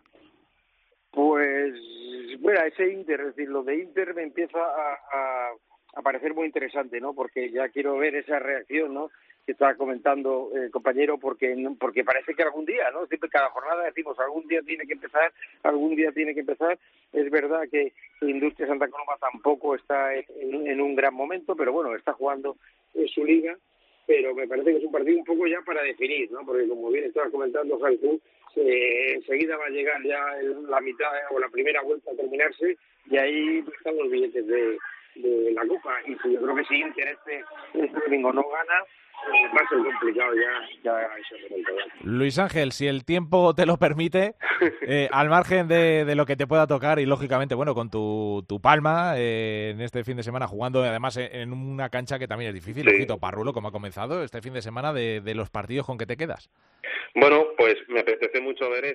Pues, bueno, ese Inter, es decir, lo de Inter me empieza a... a... a parecer muy interesante, ¿no? Porque ya quiero ver esa reacción, ¿no?, que estaba comentando el eh, compañero, porque porque parece que algún día, ¿no? Siempre cada jornada decimos algún día tiene que empezar, algún día tiene que empezar. Es verdad que Industria Santa Coloma tampoco está en, en un gran momento, pero bueno, está jugando en su liga, pero me parece que es un partido un poco ya para definir, ¿no? Porque como bien estabas comentando, Jalcú, eh, enseguida va a llegar ya el, la mitad o la primera vuelta a terminarse y ahí están los billetes de de la Copa, y si yo creo que si Inter este, este domingo no gana, eh, va a ser complicado ya, ya ese momento. Luis Ángel, si el tiempo te lo permite, eh, al margen de, de lo que te pueda tocar y lógicamente, bueno, con tu, tu Palma eh, en este fin de semana jugando además en, en una cancha que también es difícil, sí. Ojito, Parrulo, como ha comenzado este fin de semana, de, de los partidos, ¿con qué te quedas? Bueno, pues me apetece mucho ver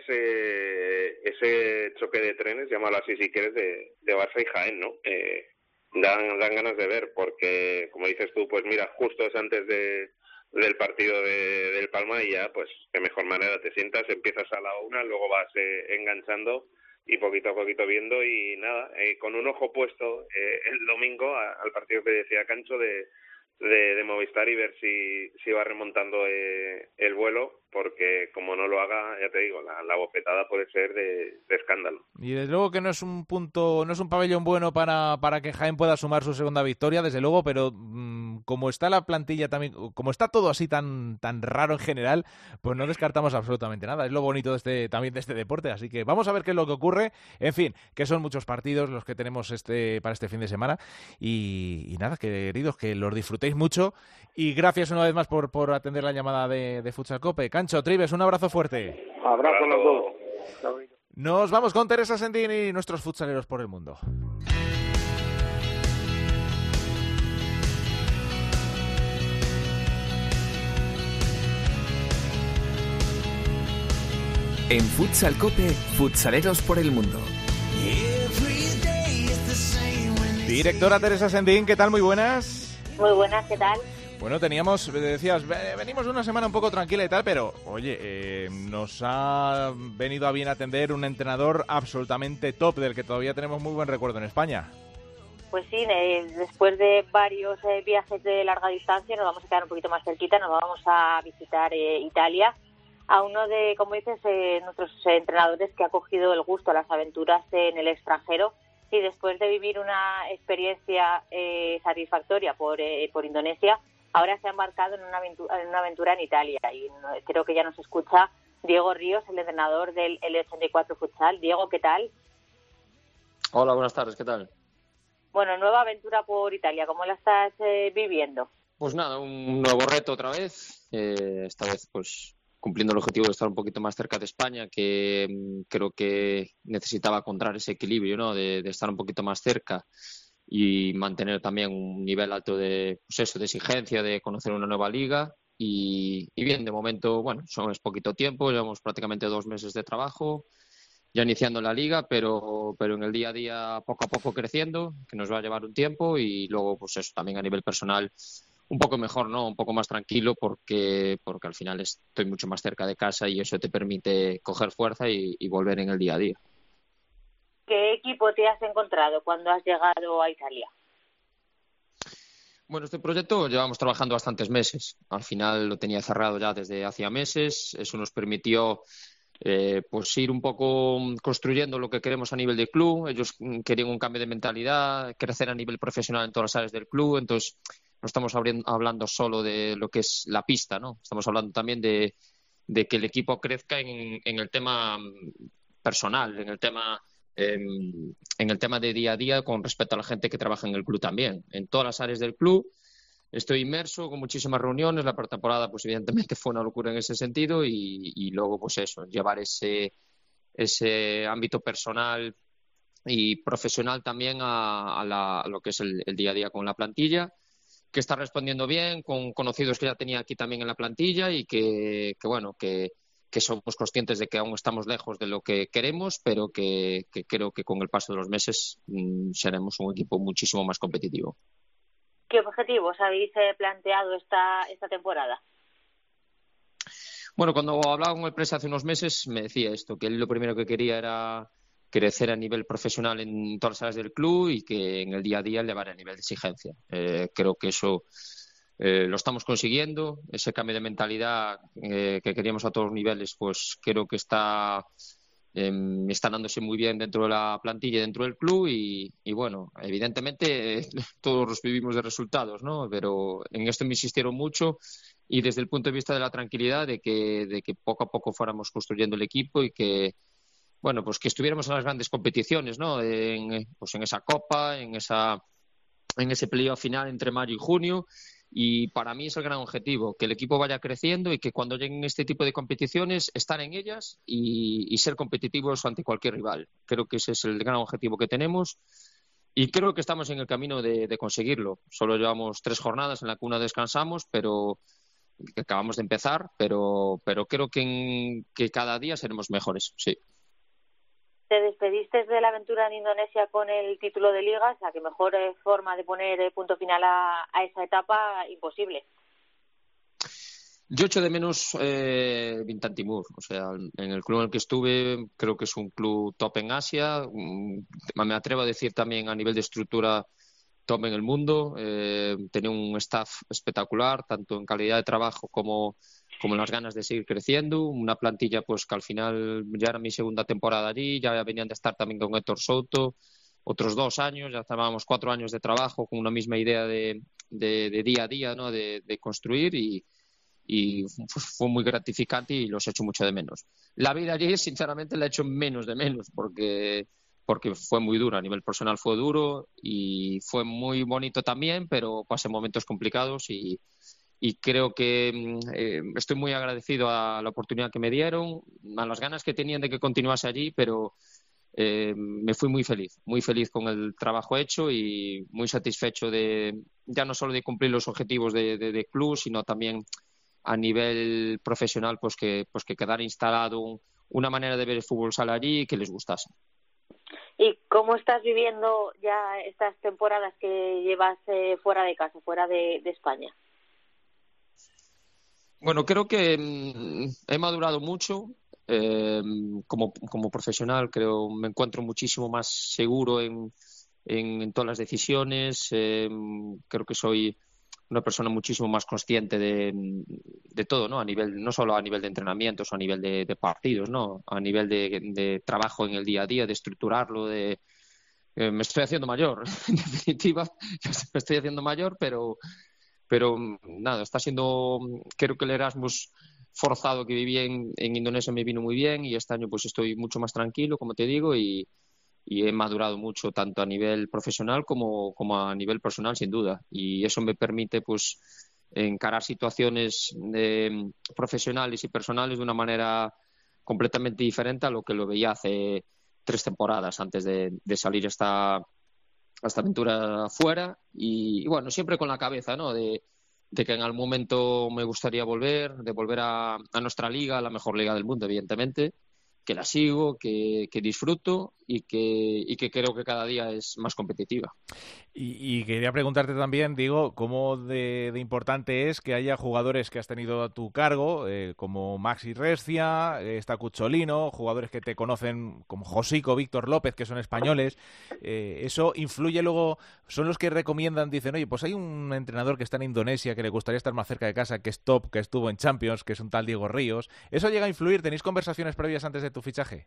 ese ese choque de trenes, llámalo así si quieres, de, de Barça y Jaén, ¿no? Eh, Dan, dan ganas de ver, porque, como dices tú, pues mira, justo es antes de, del partido de, del Palma y ya, pues, de mejor manera te sientas, empiezas a la una, luego vas eh, enganchando y poquito a poquito viendo y nada, eh, con un ojo puesto eh, el domingo a, al partido que decía Cancho de, de, de Movistar y ver si, si va remontando eh, el vuelo, porque como no lo haga, ya te digo, la, la bofetada puede ser de, de escándalo. Y desde luego que no es un punto, no es un pabellón bueno para, para que Jaén pueda sumar su segunda victoria, desde luego, pero mmm, como está la plantilla también, como está todo así tan tan raro en general, pues no descartamos absolutamente nada. Es lo bonito de este también de este deporte, así que vamos a ver qué es lo que ocurre. En fin, que son muchos partidos los que tenemos este para este fin de semana y, y nada, queridos, que los disfrutéis mucho y gracias una vez más por, por atender la llamada de, de Futsal Cope. Cancho, Trives, un abrazo fuerte. Abrazo a los dos. Nos vamos con Teresa Sendín y nuestros futsaleros por el mundo. En Futsal Cope, futsaleros por el mundo. Directora Teresa Sendín, ¿qué tal? Muy buenas. Muy buenas, ¿qué tal? Bueno, teníamos, decías, venimos de una semana un poco tranquila y tal, pero, oye, eh, nos ha venido a bien atender un entrenador absolutamente top, del que todavía tenemos muy buen recuerdo en España. Pues sí, eh, después de varios eh, viajes de larga distancia, nos vamos a quedar un poquito más cerquita, nos vamos a visitar eh, Italia, a uno de, como dices, eh, nuestros entrenadores que ha cogido el gusto a las aventuras en el extranjero, y después de vivir una experiencia eh, satisfactoria por, eh, por Indonesia, ahora se ha embarcado en una aventura en, una aventura en Italia y creo que ya nos escucha Diego Ríos, el entrenador del L ochenta y cuatro Futsal. Diego, ¿qué tal? Hola, buenas tardes, ¿qué tal? Bueno, nueva aventura por Italia, ¿cómo la estás eh, viviendo? Pues nada, un nuevo reto otra vez, eh, esta vez pues cumpliendo el objetivo de estar un poquito más cerca de España, que mmm, creo que necesitaba encontrar ese equilibrio, ¿no? De, de estar un poquito más cerca y mantener también un nivel alto de, pues eso, de exigencia, de conocer una nueva liga y, y bien, de momento, bueno, son es poquito tiempo, llevamos prácticamente dos meses de trabajo, ya iniciando la liga, pero, pero en el día a día poco a poco creciendo, que nos va a llevar un tiempo y luego, pues eso, también a nivel personal un poco mejor, ¿no? Un poco más tranquilo porque, porque al final estoy mucho más cerca de casa y eso te permite coger fuerza y, y volver en el día a día. ¿qué equipo te has encontrado cuando has llegado a Italia? Bueno, este proyecto llevamos trabajando bastantes meses. Al final lo tenía cerrado ya desde hacía meses. Eso nos permitió eh, pues ir un poco construyendo lo que queremos a nivel de club. Ellos querían un cambio de mentalidad, crecer a nivel profesional en todas las áreas del club. Entonces, no estamos abriendo, hablando solo de lo que es la pista, ¿no? Estamos hablando también de, de que el equipo crezca en, en el tema personal, en el tema eh, en el tema de día a día con respecto a la gente que trabaja en el club también. En todas las áreas del club estoy inmerso con muchísimas reuniones. La pretemporada, pues evidentemente fue una locura en ese sentido y, y luego, pues eso, llevar ese, ese ámbito personal y profesional también a, a, la, a lo que es el, el día a día con la plantilla, que está respondiendo bien, con conocidos que ya tenía aquí también en la plantilla y que, que bueno, que, que somos conscientes de que aún estamos lejos de lo que queremos, pero que, que creo que con el paso de los meses mmm, seremos un equipo muchísimo más competitivo. ¿Qué objetivos habéis eh, planteado esta, esta temporada? Bueno, cuando hablaba con el presa hace unos meses me decía esto, que él lo primero que quería era crecer a nivel profesional en todas las áreas del club y que en el día a día elevar el nivel de exigencia. Eh, creo que eso eh, lo estamos consiguiendo. Ese cambio de mentalidad eh, que queríamos a todos los niveles, pues creo que está, eh, está dándose muy bien dentro de la plantilla y dentro del club y, y bueno, evidentemente eh, todos vivimos de resultados, ¿no? Pero en esto me insistieron mucho y desde el punto de vista de la tranquilidad de que, de que poco a poco fuéramos construyendo el equipo y que bueno, pues que estuviéramos en las grandes competiciones, ¿no? En, pues en esa Copa, en esa en ese playoff final entre mayo y junio. Y para mí es el gran objetivo, que el equipo vaya creciendo y que cuando lleguen este tipo de competiciones, estar en ellas y, y ser competitivos ante cualquier rival. Creo que ese es el gran objetivo que tenemos y creo que estamos en el camino de, de conseguirlo. Solo llevamos tres jornadas en la que una descansamos, pero que acabamos de empezar, pero, pero creo que, en, que cada día seremos mejores, sí. Te despediste de la aventura en Indonesia con el título de Liga, o sea que mejor eh, forma de poner eh, punto final a, a esa etapa imposible. Yo echo de menos eh, Bintang Timur, o sea, en el club en el que estuve creo que es un club top en Asia, me atrevo a decir también a nivel de estructura top en el mundo, eh, tenía un staff espectacular, tanto en calidad de trabajo como como en las ganas de seguir creciendo, una plantilla pues que al final ya era mi segunda temporada allí, ya venían de estar también con Héctor Souto, otros dos años, ya estábamos cuatro años de trabajo con una misma idea de, de, de día a día, ¿no? de, de construir y, y fue muy gratificante y los echo mucho de menos. La vida allí, sinceramente, la echo menos de menos porque, porque fue muy dura, a nivel personal fue duro y fue muy bonito también, pero pasé momentos complicados y Y creo que eh, estoy muy agradecido a la oportunidad que me dieron, a las ganas que tenían de que continuase allí, pero eh, me fui muy feliz, muy feliz con el trabajo hecho y muy satisfecho de ya no solo de cumplir los objetivos de, de, de club, sino también a nivel profesional, pues que, pues que quedara instalado una manera de ver el fútbol sala allí y que les gustase. ¿Y cómo estás viviendo ya estas temporadas que llevas eh, fuera de casa, fuera de, de España? Bueno, creo que mmm, he madurado mucho eh, como, como profesional. Creo me encuentro muchísimo más seguro en, en, en todas las decisiones. Eh, creo que soy una persona muchísimo más consciente de, de todo, ¿no? A nivel, no solo a nivel de entrenamientos o a nivel de, de partidos, ¿no? A nivel de, de trabajo en el día a día, de estructurarlo, de eh, me estoy haciendo mayor, en definitiva, me estoy haciendo mayor, pero Pero nada, está siendo, creo que el Erasmus forzado que viví en, en Indonesia me vino muy bien y este año pues estoy mucho más tranquilo, como te digo, y, y he madurado mucho tanto a nivel profesional como, como a nivel personal, sin duda. Y eso me permite pues encarar situaciones eh, profesionales y personales de una manera completamente diferente a lo que lo veía hace tres temporadas antes de, de salir esta esta aventura fuera y, y bueno, siempre con la cabeza, ¿no? De, de que en algún momento me gustaría volver, de volver a, a nuestra liga, la mejor liga del mundo, evidentemente, que la sigo, que, que disfruto y que, y que creo que cada día es más competitiva. Y, y quería preguntarte también, digo, cómo de, de importante es que haya jugadores que has tenido a tu cargo, eh, como Maxi Rescia, eh, está Cucholino, jugadores que te conocen como Josico, Víctor López, que son españoles. Eh, ¿Eso influye luego? ¿Son los que recomiendan, dicen, oye, pues hay un entrenador que está en Indonesia que le gustaría estar más cerca de casa, que es top, que estuvo en Champions, que es un tal Diego Ríos? ¿Eso llega a influir? ¿Tenéis conversaciones previas antes de tu fichaje?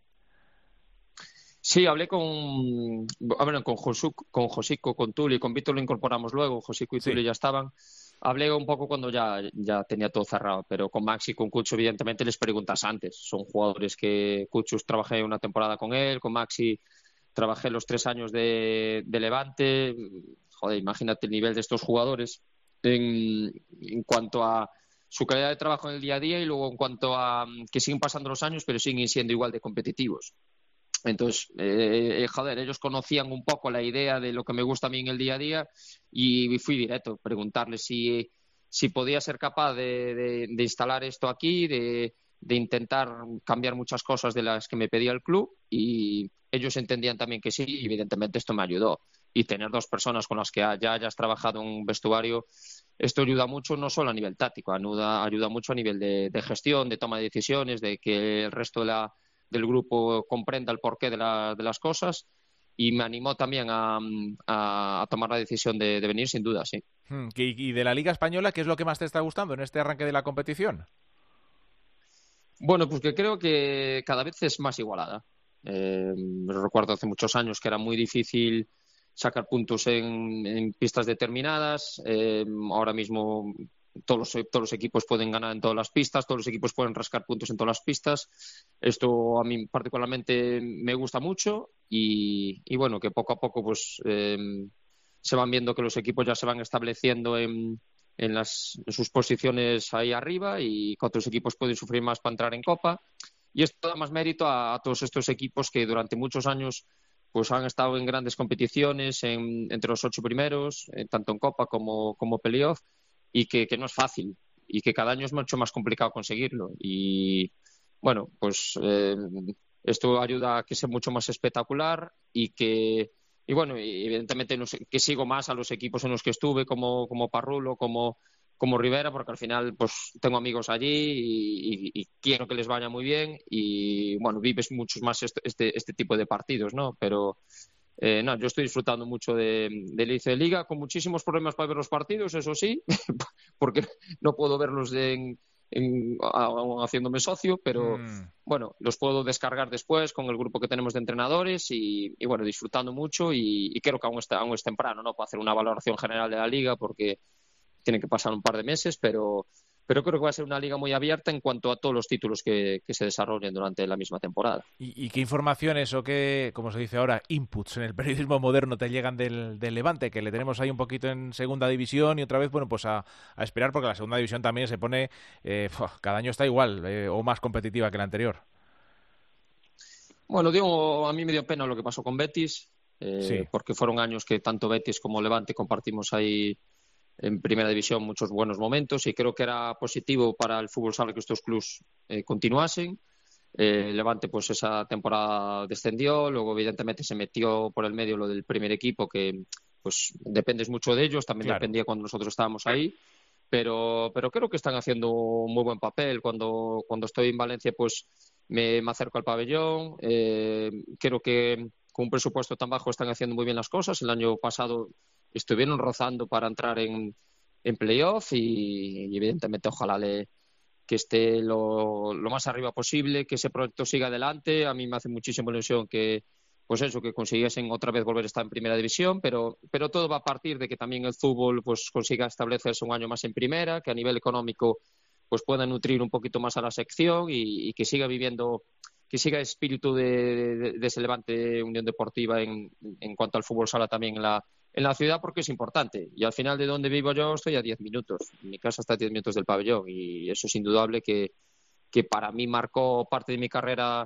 Sí, hablé con bueno, con Josuc, con Josico, con Tuli, con Víctor lo incorporamos luego, Josico y Tuli sí. Ya estaban. Hablé un poco cuando ya, ya tenía todo cerrado, pero con Maxi y con Cucho evidentemente les preguntas antes. Son jugadores que Cuchus trabajé una temporada con él, con Maxi trabajé los tres años de, de Levante. Joder, imagínate el nivel de estos jugadores en, en cuanto a su calidad de trabajo en el día a día y luego en cuanto a que siguen pasando los años pero siguen siendo igual de competitivos. Entonces, eh, joder, ellos conocían un poco la idea de lo que me gusta a mí en el día a día y fui directo, preguntarles si, si podía ser capaz de, de, de instalar esto aquí, de, de intentar cambiar muchas cosas de las que me pedía el club y ellos entendían también que sí y evidentemente esto me ayudó. Y tener dos personas con las que ya hayas trabajado en un vestuario, esto ayuda mucho no solo a nivel táctico, ayuda, ayuda mucho a nivel de, de gestión, de toma de decisiones, de que el resto de la del grupo comprenda el porqué de, la, de las cosas y me animó también a, a, a tomar la decisión de, de venir, sin duda, sí. ¿Y de la Liga Española qué es lo que más te está gustando en este arranque de la competición? Bueno, pues que creo que cada vez es más igualada. Eh, recuerdo hace muchos años que era muy difícil sacar puntos en, en pistas determinadas. Eh, ahora mismo Todos los, todos los equipos pueden ganar en todas las pistas, todos los equipos pueden rascar puntos en todas las pistas. Esto a mí particularmente me gusta mucho y, y bueno, que poco a poco pues eh, se van viendo que los equipos ya se van estableciendo en, en, las, en sus posiciones ahí arriba y que otros equipos pueden sufrir más para entrar en Copa. Y esto da más mérito a, a todos estos equipos que durante muchos años pues han estado en grandes competiciones, en, entre los ocho primeros, eh, tanto en Copa como, como playoff, y que, que no es fácil y que cada año es mucho más complicado conseguirlo. Y bueno, pues eh, esto ayuda a que sea mucho más espectacular y que, y bueno, y evidentemente no sé, que sigo más a los equipos en los que estuve, como, como Parrulo, como, como Rivera, porque al final pues tengo amigos allí y, y, y quiero que les vaya muy bien y bueno, vives muchos más este, este, este tipo de partidos, ¿no? Pero Eh, no, yo estoy disfrutando mucho de, de inicio de liga, con muchísimos problemas para ver los partidos, eso sí, porque no puedo verlos en, en, a, haciéndome socio, pero mm. bueno, los puedo descargar después con el grupo que tenemos de entrenadores y, y bueno, disfrutando mucho y, y creo que aún, está, aún es temprano, ¿no? Para hacer una valoración general de la liga porque tiene que pasar un par de meses, pero pero creo que va a ser una liga muy abierta en cuanto a todos los títulos que, que se desarrollen durante la misma temporada. ¿Y, y qué informaciones o qué, como se dice ahora, inputs en el periodismo moderno te llegan del, del Levante, que le tenemos ahí un poquito en segunda división y otra vez, bueno, pues a, a esperar porque la segunda división también se pone, eh, cada año está igual eh, o más competitiva que la anterior? Bueno, digo, a mí me dio pena lo que pasó con Betis, eh, sí. porque fueron años que tanto Betis como Levante compartimos ahí en primera división muchos buenos momentos y creo que era positivo para el fútbol sala que estos clubs eh, continuasen. Eh, Levante pues esa temporada descendió, luego evidentemente se metió por el medio lo del primer equipo que pues dependes mucho de ellos, también claro. Dependía cuando nosotros estábamos ahí, pero, pero creo que están haciendo un muy buen papel. Cuando, cuando estoy en Valencia pues me, me acerco al pabellón, eh, creo que con un presupuesto tan bajo están haciendo muy bien las cosas. El año pasado estuvieron rozando para entrar en, en playoff y, y evidentemente ojalá le, que esté lo, lo más arriba posible, que ese proyecto siga adelante. A mí me hace muchísima ilusión que pues eso, que consiguiesen otra vez volver a estar en primera división, pero, pero todo va a partir de que también el fútbol pues consiga establecerse un año más en primera, que a nivel económico pues pueda nutrir un poquito más a la sección y, y que siga viviendo, que siga el espíritu de, de, de ese Levante Unión Deportiva en, en cuanto al fútbol sala también en la en la ciudad, porque es importante. Y al final de donde vivo yo estoy a diez minutos. Mi casa está a diez minutos del pabellón y eso es indudable que, que para mí marcó parte de mi carrera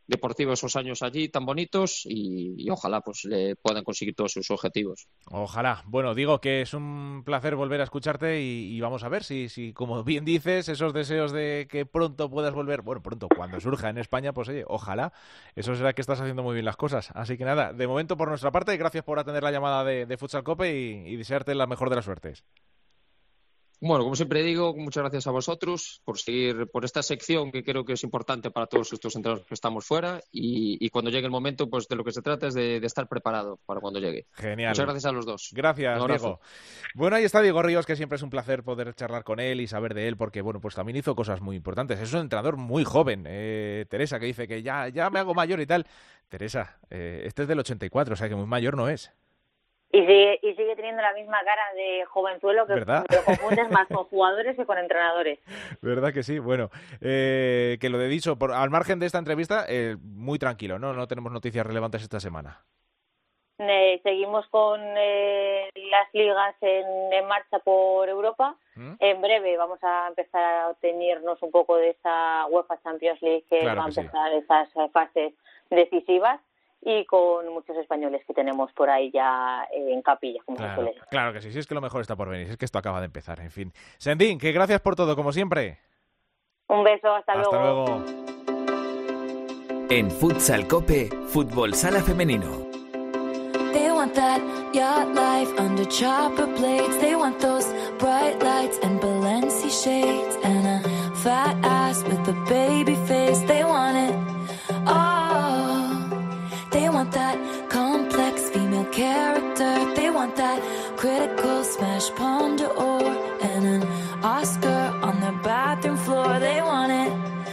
deportivo esos años allí tan bonitos y, y ojalá pues le puedan conseguir todos sus objetivos. Ojalá. Bueno, digo que es un placer volver a escucharte y, y vamos a ver si, si, como bien dices, esos deseos de que pronto puedas volver, bueno, pronto, cuando surja en España, pues oye, ojalá. Eso será que estás haciendo muy bien las cosas. Así que nada, de momento por nuestra parte, gracias por atender la llamada de, de Futsal Cope y, y desearte la mejor de las suertes. Bueno, como siempre digo, muchas gracias a vosotros por seguir por esta sección que creo que es importante para todos estos entrenadores que estamos fuera y, y cuando llegue el momento, pues de lo que se trata es de, de estar preparado para cuando llegue. Genial. Muchas gracias a los dos. Gracias, Diego. Bueno, ahí está Diego Ríos, que siempre es un placer poder charlar con él y saber de él porque, bueno, pues también hizo cosas muy importantes. Es un entrenador muy joven. Eh, Teresa, que dice que ya, ya me hago mayor y tal. Teresa, eh, este es del ochenta y cuatro, o sea que muy mayor no es. Y sigue, y sigue teniendo la misma cara de jovenzuelo que ¿verdad? Te confundes más con jugadores que con entrenadores. ¿Verdad que sí? Bueno, eh, que lo he dicho, por, al margen de esta entrevista, eh, muy tranquilo, ¿no? No tenemos noticias relevantes esta semana. Eh, seguimos con eh, las ligas en, en marcha por Europa. ¿Mm? En breve vamos a empezar a tenernos un poco de esa UEFA Champions League que claro va que a empezar sí. Esas fases decisivas. Y con muchos españoles que tenemos por ahí ya eh, en capilla, como claro, se suele decir. Claro que sí, sí, es que lo mejor está por venir, es que esto acaba de empezar, en fin. Sendín, que gracias por todo, como siempre. Un beso, hasta, hasta luego. luego. En Futsal Cope, Fútbol Sala Femenino. They want that yacht life under chopper blades. They want those bright lights and Balenci shades and a fat ass with a baby face. They want it all. They want that complex female character. They want that critical smash palm d'or and an Oscar on their bathroom floor. They want it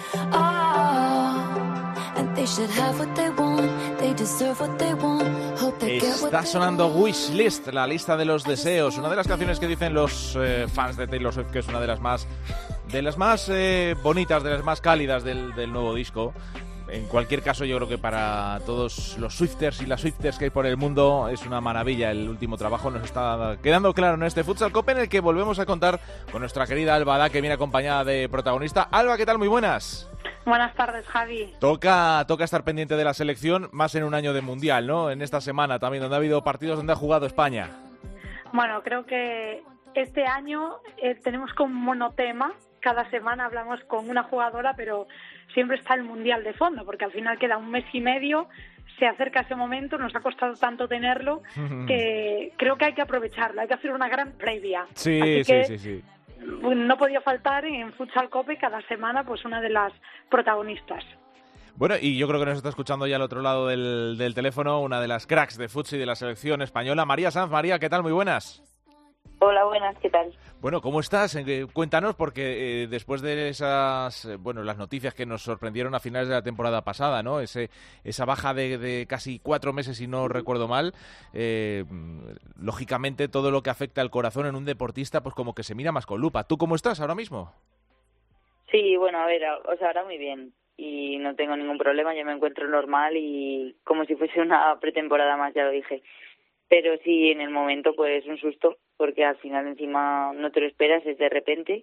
all. And they should have what they want. They deserve what they want. Hope they get what Está they sonando want. Wish List, la lista de los deseos. Una de las canciones que dicen los eh, fans de Taylor Swift que es una de las más, de las más eh, bonitas, de las más cálidas del, del nuevo disco. En cualquier caso, yo creo que para todos los Swifters y las Swifters que hay por el mundo es una maravilla. El último trabajo nos está quedando claro en este Futsal Cope, en el que volvemos a contar con nuestra querida Alba Ada, que viene acompañada de protagonista. Alba, ¿qué tal? Muy buenas. Buenas tardes, Javi. Toca, toca estar pendiente de la selección, más en un año de Mundial, ¿no? En esta semana también, donde ha habido partidos donde ha jugado España. Bueno, creo que este año eh, tenemos como monotema. Cada semana hablamos con una jugadora, pero siempre está el Mundial de fondo, porque al final queda un mes y medio, se acerca ese momento, nos ha costado tanto tenerlo, que creo que hay que aprovecharlo, hay que hacer una gran previa. Sí, Así sí, que sí, sí. no podía faltar en Futsal Cope cada semana pues una de las protagonistas. Bueno, y yo creo que nos está escuchando ya al otro lado del, del teléfono una de las cracks de futsal y de la selección española, María Sanz. María, ¿qué tal? Muy buenas. Hola, buenas, ¿qué tal? Bueno, ¿cómo estás? Eh, cuéntanos, porque eh, después de esas, eh, bueno, las noticias que nos sorprendieron a finales de la temporada pasada, ¿no? Ese, esa baja de, de casi cuatro meses, si no recuerdo mal, eh, lógicamente todo lo que afecta al corazón en un deportista, pues como que se mira más con lupa. ¿Tú cómo estás ahora mismo? Sí, bueno, a ver, o sea, ahora muy bien y no tengo ningún problema, yo me encuentro normal y como si fuese una pretemporada más, ya lo dije. Pero sí, en el momento, pues un susto, porque al final encima no te lo esperas, es de repente.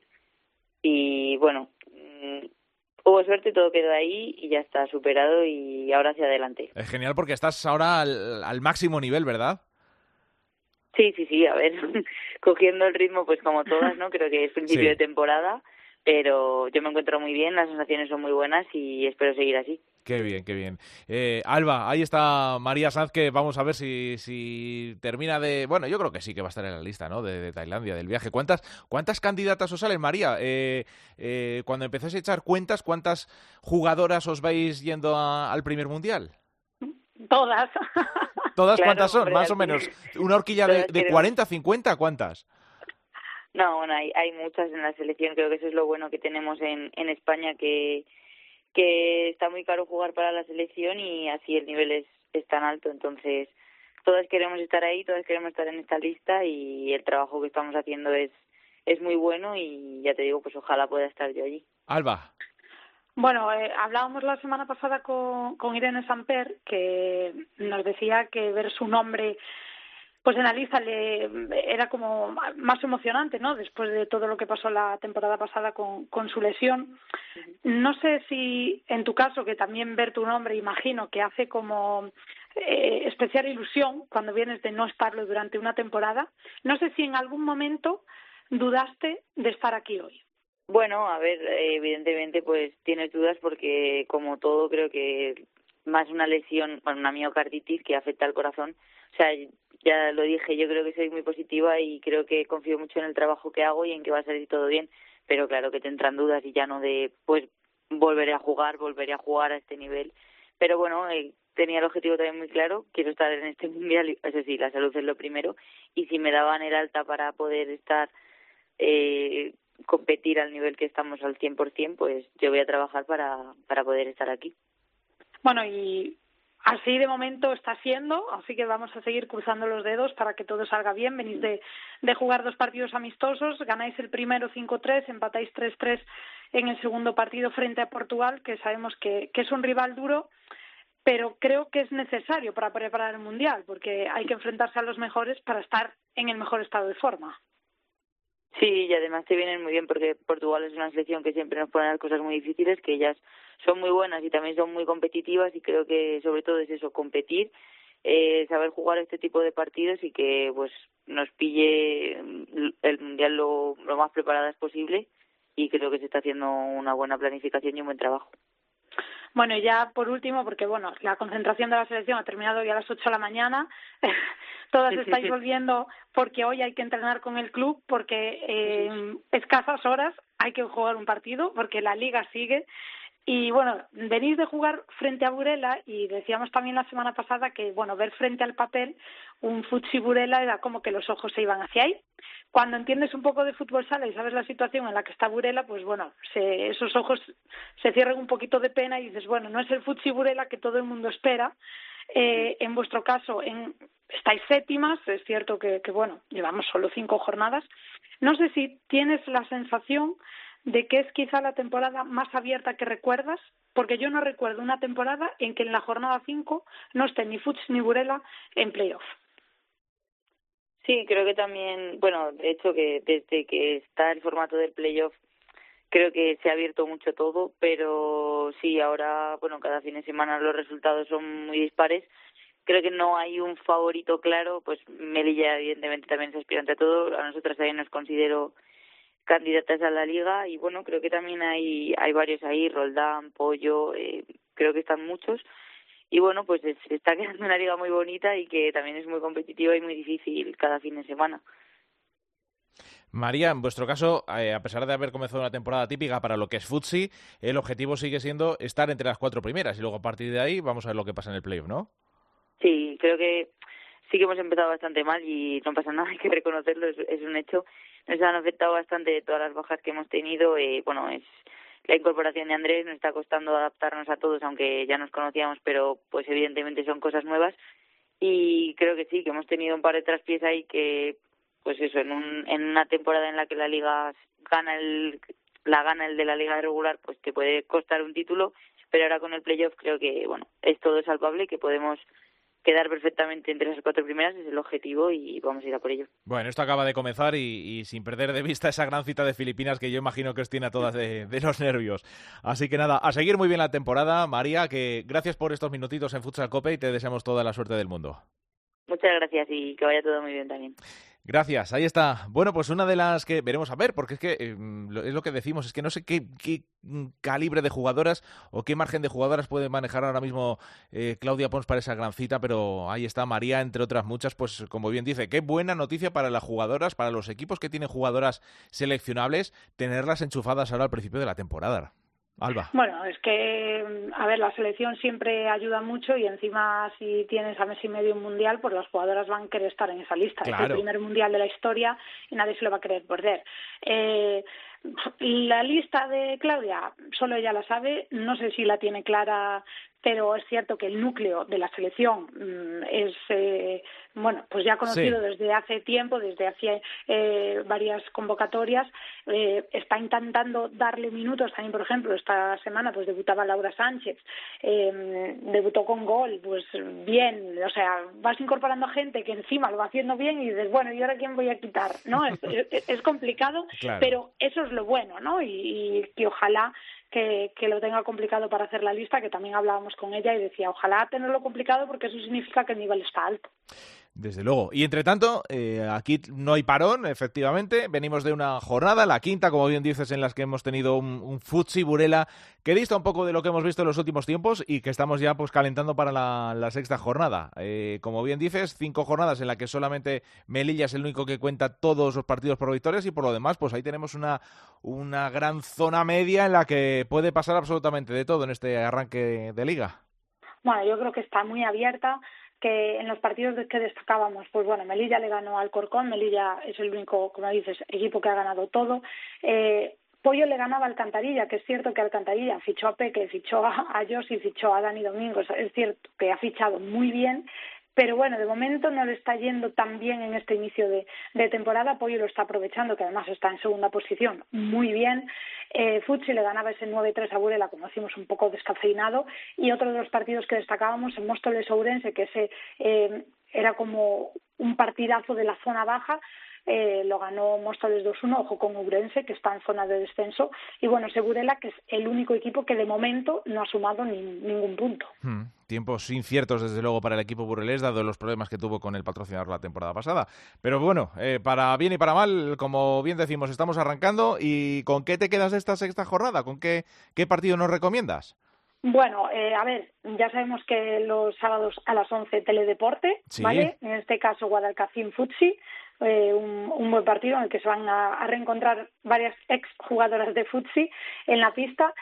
Y bueno, mmm, hubo suerte, todo quedó ahí y ya está superado y ahora hacia adelante. Es genial porque estás ahora al, al máximo nivel, ¿verdad? Sí, sí, sí, a ver, cogiendo el ritmo pues como todas, ¿no? Creo que es principio Sí. de temporada, pero yo me encuentro muy bien, las sensaciones son muy buenas y espero seguir así. Qué bien, qué bien. Eh, Alba, ahí está María Sanz, que vamos a ver si, si termina de... Bueno, yo creo que sí que va a estar en la lista, ¿no? De, de Tailandia, del viaje. ¿Cuántas cuántas candidatas os salen, María? Eh, eh, cuando empezáis a echar cuentas, ¿cuántas jugadoras os vais yendo a, al primer mundial? Todas. ¿Todas Claro, cuántas son? hombre, Más o así- menos. ¿Una horquilla de, todas de queremos- cuarenta, cincuenta? ¿Cuántas? No, bueno, hay, hay muchas en la selección, creo que eso es lo bueno que tenemos en, en España, que, que está muy caro jugar para la selección y así el nivel es, es tan alto, entonces todas queremos estar ahí, todas queremos estar en esta lista y el trabajo que estamos haciendo es, es muy bueno y ya te digo, pues ojalá pueda estar yo allí. Alba. Bueno, eh, hablábamos la semana pasada con, con Irene Samper, que nos decía que ver su nombre pues en la lista le era como más emocionante, ¿no? Después de todo lo que pasó la temporada pasada con, con su lesión. No sé si en tu caso, que también ver tu nombre, imagino que hace como eh, especial ilusión cuando vienes de no estarlo durante una temporada. No sé si en algún momento dudaste de estar aquí hoy. Bueno, a ver, evidentemente pues tienes dudas porque como todo creo que más una lesión, bueno, una miocarditis que afecta al corazón. O sea, ya lo dije, yo creo que soy muy positiva y creo que confío mucho en el trabajo que hago y en que va a salir todo bien, pero claro que te entran dudas y ya no de, pues, volveré a jugar, volveré a jugar a este nivel. Pero bueno, eh, tenía el objetivo también muy claro, quiero estar en este mundial, eso sí, la salud es lo primero, y si me daban el alta para poder estar, eh, competir al nivel que estamos al cien por ciento, pues yo voy a trabajar para, para poder estar aquí. Bueno, y así de momento está siendo, así que vamos a seguir cruzando los dedos para que todo salga bien. Venís de, de jugar dos partidos amistosos, ganáis el primero cinco tres, empatáis tres tres en el segundo partido frente a Portugal, que sabemos que, que es un rival duro, pero creo que es necesario para preparar el Mundial, porque hay que enfrentarse a los mejores para estar en el mejor estado de forma. Sí, y además te vienen muy bien porque Portugal es una selección que siempre nos pone las cosas muy difíciles, que ellas son muy buenas y también son muy competitivas, y creo que sobre todo es eso, competir, eh, saber jugar este tipo de partidos y que pues nos pille el Mundial lo, lo más preparadas posible, y creo que se está haciendo una buena planificación y un buen trabajo. Bueno, y ya por último, porque bueno, la concentración de la selección ha terminado hoy a las ocho de la mañana, todas estáis volviendo porque hoy hay que entrenar con el club, porque eh, en escasas horas hay que jugar un partido, porque la liga sigue. Y bueno, venís de jugar frente a Burela y decíamos también la semana pasada que, bueno, ver frente al papel un Futsi Burela era como que los ojos se iban hacia ahí. Cuando entiendes un poco de fútbol sala y sabes la situación en la que está Burela, pues bueno, se, esos ojos se cierran un poquito de pena y dices, bueno, no es el Futsi Burela que todo el mundo espera. Eh, en vuestro caso, en, estáis séptimas, es cierto que, que, bueno, llevamos solo cinco jornadas. No sé si tienes la sensación de que es quizá la temporada más abierta que recuerdas, porque yo no recuerdo una temporada en que en la jornada cinco no estén ni Futs ni Burela en playoff. Sí, creo que también, bueno, de hecho que desde que está el formato del playoff creo que se ha abierto mucho todo, pero sí, ahora, bueno, cada fin de semana los resultados son muy dispares. Creo que no hay un favorito claro, pues Melilla evidentemente también es aspirante a todo, a nosotras también nos considero candidatas a la liga y bueno, creo que también hay hay varios ahí, Roldán, Pollo, eh, creo que están muchos y bueno, pues se está quedando una liga muy bonita y que también es muy competitiva y muy difícil cada fin de semana. María, en vuestro caso, eh, a pesar de haber comenzado una temporada típica para lo que es Futsi, el objetivo sigue siendo estar entre las cuatro primeras y luego a partir de ahí vamos a ver lo que pasa en el playoff, ¿no? Sí, creo que sí que hemos empezado bastante mal y no pasa nada, hay que reconocerlo, es, es un hecho. Nos han afectado bastante todas las bajas que hemos tenido. Eh, bueno, es la incorporación de Andrés, nos está costando adaptarnos a todos, aunque ya nos conocíamos, pero pues evidentemente son cosas nuevas. Y creo que sí, que hemos tenido un par de traspiés ahí que, pues eso, en, un, en una temporada en la que la liga gana el la gana el de la liga regular, pues te puede costar un título, pero ahora con el playoff creo que, bueno, es todo salvable, que podemos quedar perfectamente entre las cuatro primeras, es el objetivo y vamos a ir a por ello. Bueno, esto acaba de comenzar y, y sin perder de vista esa gran cita de Filipinas que yo imagino que os tiene a todas de, de los nervios. Así que nada, a seguir muy bien la temporada, María, que gracias por estos minutitos en Futsal Cope y te deseamos toda la suerte del mundo. Muchas gracias y que vaya todo muy bien también. Gracias, ahí está. Bueno, pues una de las que veremos a ver, porque es que eh, es lo que decimos, es que no sé qué, qué calibre de jugadoras o qué margen de jugadoras puede manejar ahora mismo eh, Claudia Pons para esa gran cita, pero ahí está María, entre otras muchas, pues como bien dice, qué buena noticia para las jugadoras, para los equipos que tienen jugadoras seleccionables, tenerlas enchufadas ahora al principio de la temporada. Alba. Bueno, es que, a ver, la selección siempre ayuda mucho y encima si tienes a mes y medio un mundial, pues las jugadoras van a querer estar en esa lista. Claro. Es el primer mundial de la historia y nadie se lo va a querer perder. Eh, la lista de Claudia, solo ella la sabe, no sé si la tiene clara, pero es cierto que el núcleo de la selección mmm, es eh, bueno, pues ya conocido Sí. desde hace tiempo, desde hace eh, varias convocatorias, eh, está intentando darle minutos también, por ejemplo, esta semana pues debutaba Laura Sánchez, eh, debutó con gol, pues bien, o sea, vas incorporando gente que encima lo va haciendo bien y dices, bueno, ¿y ahora quién voy a quitar? ¿No? Es, es, es complicado, Claro. pero eso es lo bueno, ¿no? Y, y que ojalá que, que lo tenga complicado para hacer la lista, que también hablábamos con ella y decía, ojalá tenerlo complicado porque eso significa que el nivel está alto. Desde luego. Y entre tanto, eh, aquí no hay parón, efectivamente. Venimos de una jornada, la quinta, como bien dices, en las que hemos tenido un, un futsi Burela que dista un poco de lo que hemos visto en los últimos tiempos y que estamos ya pues calentando para la, la sexta jornada. Eh, como bien dices, cinco jornadas en las que solamente Melilla es el único que cuenta todos los partidos por victorias y por lo demás, pues ahí tenemos una, una gran zona media en la que puede pasar absolutamente de todo en este arranque de liga. Bueno, yo creo que está muy abierta, que en los partidos que destacábamos, pues bueno, Melilla le ganó al Corcón, Melilla es el único, como dices, equipo que ha ganado todo. Eh, Pollo le ganaba a Alcantarilla, que es cierto que Alcantarilla fichó a Peque, fichó a, a Josi, fichó a Dani Domingos, es cierto que ha fichado muy bien, pero bueno, de momento no le está yendo tan bien en este inicio de, de temporada. Pollo lo está aprovechando, que además está en segunda posición, muy bien. Eh, Futsi le ganaba ese nueve tres a Burela, como decimos, un poco descafeinado. Y otro de los partidos que destacábamos, en Móstoles-Ourense, que ese eh, era como un partidazo de la zona baja, Eh, lo ganó Móstoles dos uno, ojo con Ourense, que está en zona de descenso, y bueno, ese Burela, que es el único equipo que de momento no ha sumado ni, ningún punto. Hmm. Tiempos inciertos, desde luego, para el equipo burelés, dado los problemas que tuvo con el patrocinador la temporada pasada. Pero bueno, eh, para bien y para mal, como bien decimos, estamos arrancando. ¿Y con qué te quedas de esta sexta jornada? ¿Con qué, qué partido nos recomiendas? Bueno, eh, a ver, ya sabemos que los sábados a las once Teledeporte, Sí. ¿vale? En este caso Guadalcacín Futsi, eh, un, un buen partido en el que se van a, a reencontrar varias ex jugadoras de Futsi en la pista.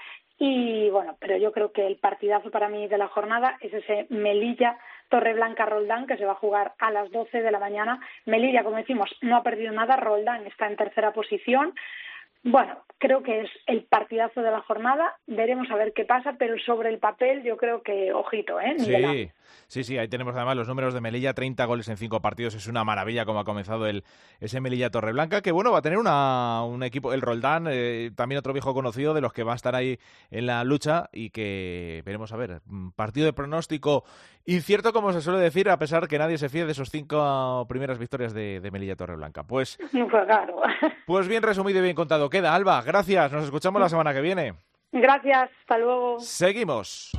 Y bueno, pero yo creo que el partidazo para mí de la jornada es ese Melilla Torreblanca Roldán, que se va a jugar a las doce de la mañana. Melilla, como decimos, no ha perdido nada, Roldán está en tercera posición. Bueno, creo que es el partidazo de la jornada, veremos a ver qué pasa, pero sobre el papel yo creo que, ojito, ¿eh? Nivelado. Sí, sí, sí, ahí tenemos además los números de Melilla, treinta goles en cinco partidos, es una maravilla como ha comenzado el ese Melilla Torreblanca, que bueno, va a tener una, un equipo, el Roldán, eh, también otro viejo conocido de los que va a estar ahí en la lucha y que veremos a ver, partido de pronóstico incierto, como se suele decir, a pesar que nadie se fíe de esos cinco primeras victorias de, de Melilla Torreblanca. Pues, Pues claro. pues bien resumido y bien contado queda, Alba, gracias, nos escuchamos la semana que viene. Gracias, hasta luego. Seguimos.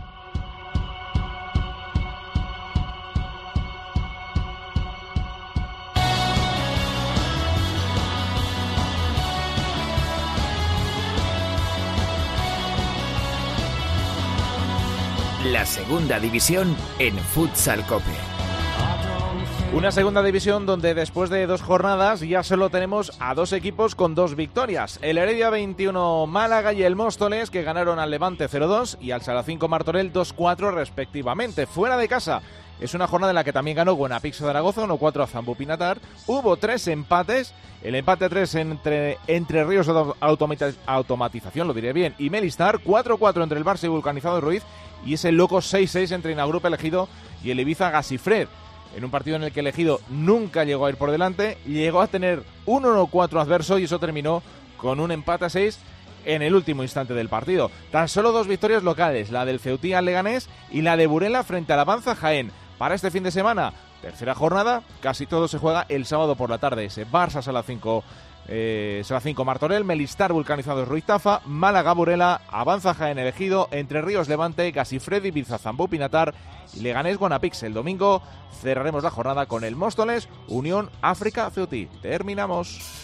La segunda división en Futsal Cope. Una segunda división donde después de dos jornadas ya solo tenemos a dos equipos con dos victorias. El Heredia veintiuno Málaga y el Móstoles, que ganaron al Levante cero dos y al Sala cinco Martorell dos cuatro respectivamente. Fuera de casa es una jornada en la que también ganó Buenapix Zaragoza uno cuatro a Zambú Pinatar. Hubo tres empates. El empate tres entre, entre Ríos Automatiz- Automatización, lo diré bien, y Melistar. cuatro cuatro entre el Barça y Vulcanizado Ruiz. Y ese loco seis seis entre Inagrupe Elegido y el Ibiza Gasifred. En un partido en el que Elegido nunca llegó a ir por delante, llegó a tener un uno cuatro adverso y eso terminó con un empate a seis en el último instante del partido. Tan solo dos victorias locales, la del Ceutí al Leganés y la de Burela frente al Avanza Jaén. Para este fin de semana, tercera jornada, casi todo se juega el sábado por la tarde. Ese Barça Sala cinco, eh, Sala cinco Martorell, Melistar Vulcanizados Ruiz Tafa, Málaga Burela, Avanza Jaén Elegido, Entre Ríos Levante, Gasifred Ibiza Zambú Pinatar y Leganés Guanapix. El domingo cerraremos la jornada con el Móstoles Unión África Ceutí. Terminamos.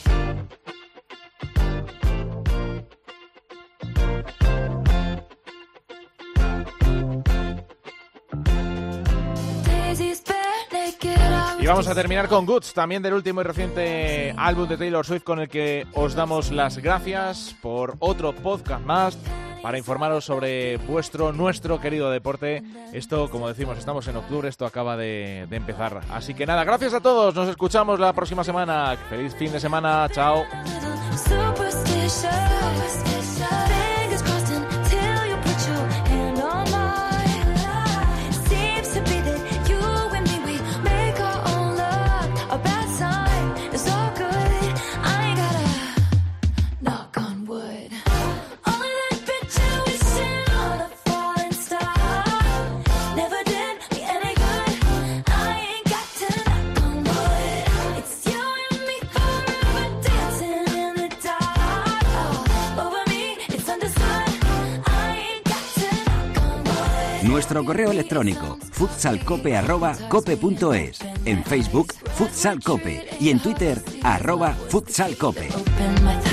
Y vamos a terminar con Goods, también del último y reciente álbum de Taylor Swift, con el que os damos las gracias por otro podcast más para informaros sobre vuestro, nuestro querido deporte. Esto, como decimos, estamos en octubre, esto acaba de, de empezar. Así que nada, gracias a todos, nos escuchamos la próxima semana. Feliz fin de semana, chao. Seems to be that you and me, we make our own nuestro correo electrónico futsalcope arroba cope punto es, en Facebook Futsal Cope y en Twitter arroba futsalcope.